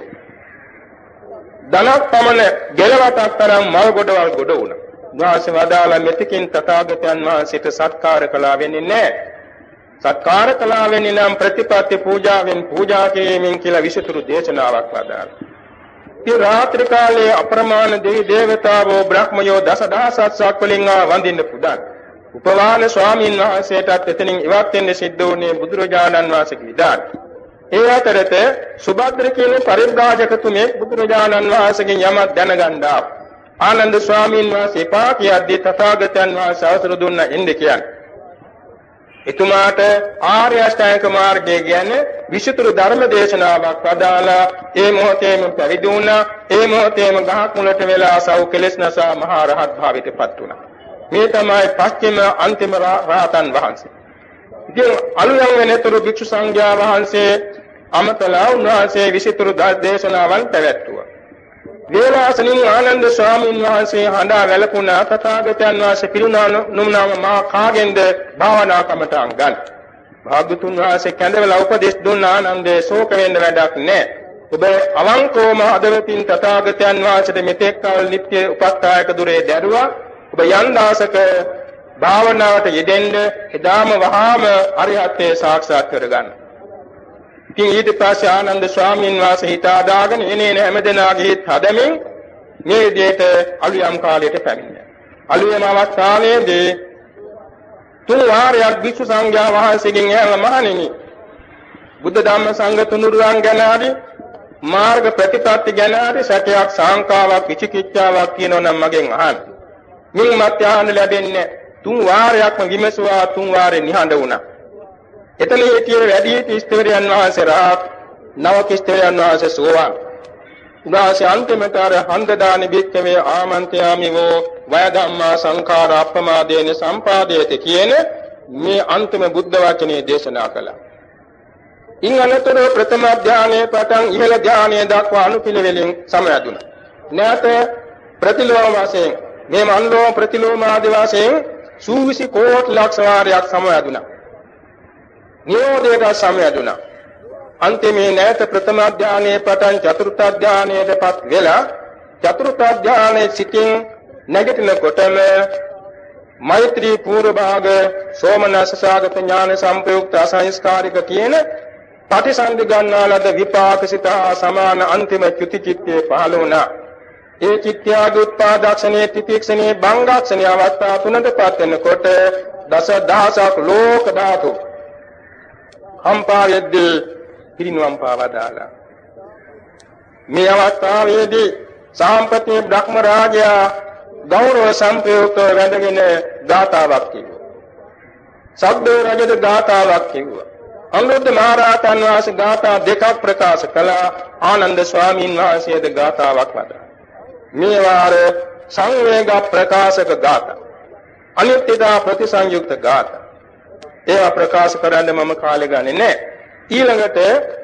ධනක් පමණ ගෙලවටක් තරම් මල් ගොඩවල් ගොඩ වුණා. වාසි වදාලා මෙතකින් තථාගතයන් වහන්සේට සත්කාර කළා වෙන්නේ නැහැ. සත්කාර කළා වෙන්නේ නම් ප්‍රතිපත්ති පූජාවෙන් පූජා කිරීමෙන් කියලා විසතුරු දේශනාවක් වදාළා. ඒ රාත්‍රී කාලයේ අප්‍රමාණ දෙවි දේවතාවෝ බ්‍රහ්මයෝ දසදහසක් වලින් වඳින්න පුදන්. උපවාන ස්වාමීන් වහන්සේටත් එතනින් ඉවත් වෙන්න සිද්ධ වුණේ බුදුරජාණන් වහන්සේගේ විදාන. ඒ අතරත සුභද්‍ර කියන පරිබ්‍රාජකතුමේ බුදුරජාණන් වහන්සේගෙන් යමක් දැනගන්න ආවා. ආනන්ද ස්වාමීන් වහන්සේ පා කියද්දී තථාගතයන් වහන්සේ අවසර දුන්න එන්න කියන්නේ. එතුමාට ආර්ය අෂ්ටාංග මාර්ගය කියන්නේ විසුතුරු ධර්ම දේශනාවක් වදාලා ඒ මොහොතේම පැවිදි වුණා. ඒ මොහොතේම ගහක් මුලට වෙලා සව් කෙලෙස් නැසා මහා රහත් භාවයට පත් වුණා. මේ තමයි පස්චිම අන්තිම රහතන් වහන්සේ. ඉතින් අලුයම් වෙනතුරු භික්ෂු සංඝයා වහන්සේ අමතලා උන්වහන්සේ විසිතුරු දේශනාවන් පැවැත්තුවා. වේලාසනින් ආනන්ද ස්වාමීන් වහන්සේ හඬා වැළපුණා තථාගතයන් වහන්සේ පිරුණා නුම්නාම මා කාගෙන්ද භාවනා කමටහන් ගන්න. භාග්‍යතුන් වහන්සේ කැඳවලා උපදෙස් දුන්න ආනන්දේ ශෝක වෙන්න වැඩක් නැහැ. ඔබ අවංකවම හදවතින් තථාගතයන් වහන්සේට මෙතෙක් කල නිත්‍ය උපස්ථායක දුරේ දැරුවා. ඔබ යන් දාසක භාවනාවට යෙදෙන්න එදාම වහාම අරිහත්ත්වයේ සාක්ෂාත් කරගන්න. ඉතින් ඊට පස්සේ ආනන්ද ස්වාමීන් වහන්සේ හිතාදාගෙන එනේන හැමදෙනාගේ හිත හදමින් මේ විදිහට අලුයම් කාලයට පැමිණියා. අලුයම් අවස්ථාවේදී තුන් වාරයක් භික්ෂු සංඝයා වහන්සේගෙන් ඇහුවා මහණෙනි බුද්ධ ධම්ම සංඝ තුනුරුවන් ගැන හරි මාර්ග ප්‍රතිපත්ති ගැන හරි සත්‍යයක් සංකාවක් විචිකිච්ඡාවක් කියනවා නම් මගෙන් අහන්න. මින් මත් අහන්න ලැබෙන්නේ තුන් වාරයක්ම විමසුවා තුන් වාරේ නිහඬ වුණා. එතන හිටියේ වැඩිහිටි ස්ථවිරයන් වහන්සේ රහත් නවක ස්ථවිරයන් වහන්සේ සෝවාන්. උදාසේ අන්තිමට අර හන්දදානි භික්ඛවේ ආමන්ත්‍යාමිවෝ වය ධම්මා සංඛාර අප්පමාදේන සම්පාදේති කියන මේ අන්තිම බුද්ධ වචනේ දේශනා කළා. ඉන් අනතුරු ප්‍රථම ධානයේ පටන් ඉහළ ධානයේ දක්වා අනුපිළිවෙලින් සමයදුණා. නැත ප්‍රතිලෝම වශයෙන් මේ මන්ලෝම ප්‍රතිලෝම ආදී වශයෙන් සූවිසි කෝටි ලක්ෂ වාරයක් සමයදුණා. නිරෝධයට සමයදුණා. අන්තිමේ නැත ප්‍රථම ධානයේ පටන් චතුර්ථ ධානයටපත් වෙලා චතුර්ථ ධානයේ සිටින් නැගිටිනකොටම මෛත්‍රී පූර්ව භාග සෝමනස්ස සාගත ඥාන සංප්‍රයුක්ත අසංස්කාරික කියන පටිසන්ධි ගන්නාලද විපාකසිත සමාන අන්තිම චුති චිත්තේ පහළ වුණා. ඒ චිත්‍යාගේ උත්පාදක්ෂණයේ තිතික්ෂණයේ බංගක්ෂණයේ අවස්ථා තුනටපත් වෙනකොට දස දහසක් ලෝක ධාතු හම්පාවෙද්දී පිරිනුවම් පාවදාලා. මේ අවස්ථාවේදී සාම්පති බ්‍රහ්ම රාජයා ගෞරව සංප්‍රයුක්ත වැඳගෙන ගාථාවක් කිව්වා. සබ්දේ රජද ගාථාවක් කිව්වා. අනුරුද්ධ මහ රහතන් වහන්සේ ගාථා දෙකක් ප්‍රකාශ කළා. ආනන්ද ස්වාමීන් වහන්සේද ගාථාවක් වදා. මේ වාර සංවේග ප්‍රකාශක ගාථා. අනිත්‍යතා ප්‍රතිසංයුක්ත ගාථා. ඒවා ප්‍රකාශ කරන්න මම කාලය ගන්නේ නැහැ. ඊළඟට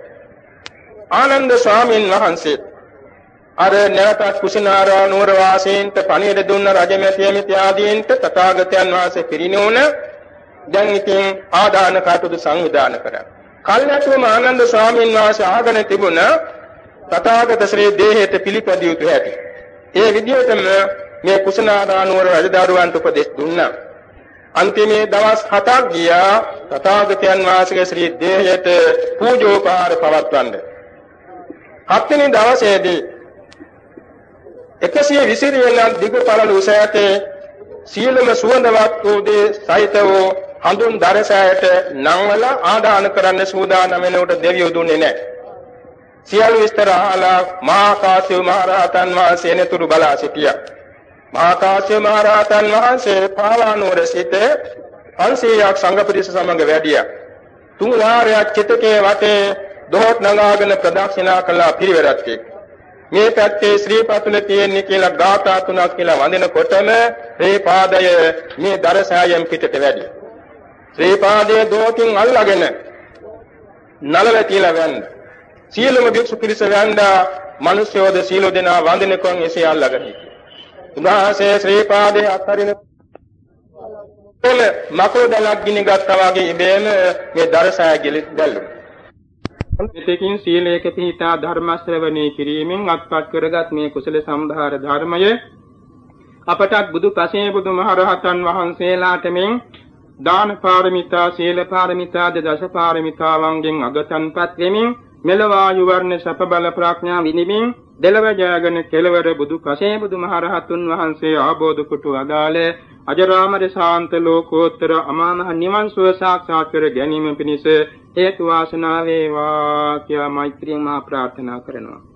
ආනන්ද ස්වාමීන් වහන්සේ අර නැවතත් කුසිනාරා නුවර වාසීන්ට පණිවිඩ දුන්න රජමැතියමිති ආදීන්ට තථාගතයන් වහන්සේ පිරිනෝන දැන් ඉතින් ආදාන කටයුතු සංවිධානය කරා. කල්ැතුම ආනන්ද ස්වාමීන් වහන්සේ ආගෙන තිබුණ තථාගත ශ්‍රී දේහයට පිළිපැදිය යුතු හැටි. ඒ විදිහටම මේ කුසිනාරා නුවර රජදරුවන්ට උපදෙස් දුන්නා. අන්තිමේ දවස් හතක් ගියා තථාගතයන් වහන්සේගේ ශ්‍රී දේහයට පූජෝපහාර පවත්වන්න. හත්වෙනි දවසේදී එකසිය විසි වෙනක් දිග පළල උස ඇතේ සීලම සුවඳවත් වූ දේ සහිත වූ හඳුන් දරසයට නංවල ආදාන කරන්න සූදානම් වෙනකොට දෙවියෝ දුන්නේ නැහැ. සියලු විස්තර අහලා මහා කාශ්‍යප මහ රහතන් වහන්සේ එනතුරු බලා සිටියා. මහා කාශ්‍යප මහ රහතන් වහන්සේ පාවානුවර සිට පන්සීයක් සංඝ පිරිස සමග වැඩියා. තුන් වාරයක් චිතකේ වටේ දොහොත් නගාගෙන ප්‍රදක්ෂිනා කළා පිරිවරක් එක්ක. මේ පැත්තේ ශ්‍රී පතුල තියෙන්නේ කියලා ගාථා තුනක් කියලා වඳිනකොටම ශ්‍රී පාදය මේ දරසායෙන් පිටට වැඩි. ශ්‍රී පාදයේ දෝකින් අල්ලාගෙන නලල තියලා වැන්න. සීලම භික්ෂු පිරිස වැන්දා මිනිස්යෝද සීල දෙනා වඳිනකොන් එසේ අල්ලාගෙන හිටියා. උන්වහන්සේ ශ්‍රී පාදයේ අතරින පොළ මකෝ දලක් ගිනි ගත්තා වගේ ඉබේම මේ දරසාය ගැලුණා. මෙතකින් සීලයක පිහිටා ධර්ම ශ්‍රවණය කිරීමෙන් අත්පත් කරගත් මේ කුසල සම්භාර ධර්මය අපටත් බුදු පසේ බුදු මහරහතන් වහන්සේලාට මෙන් දාන පාරමිතා සීල පාරමිතා දස පාරමිතාවන්ගෙන් අගතන්පත් වෙමින් මෙලවායු වර්ණ සප බල ප්‍රඥා විනිමින් දෙලව ජයගෙන කෙලවර බුදු පසේ බුදු මහරහතුන් වහන්සේ ආબોධ කොට අදාළ අජරාමර ශාන්ත ලෝකෝත්තර අමාමහ නිවන් සුව සාක්ෂාත් කර ගැනීම පිණිස හේතු වාසනා වේවා කියා මෛත්‍රියෙන් මා ප්‍රාර්ථනා කරනවා.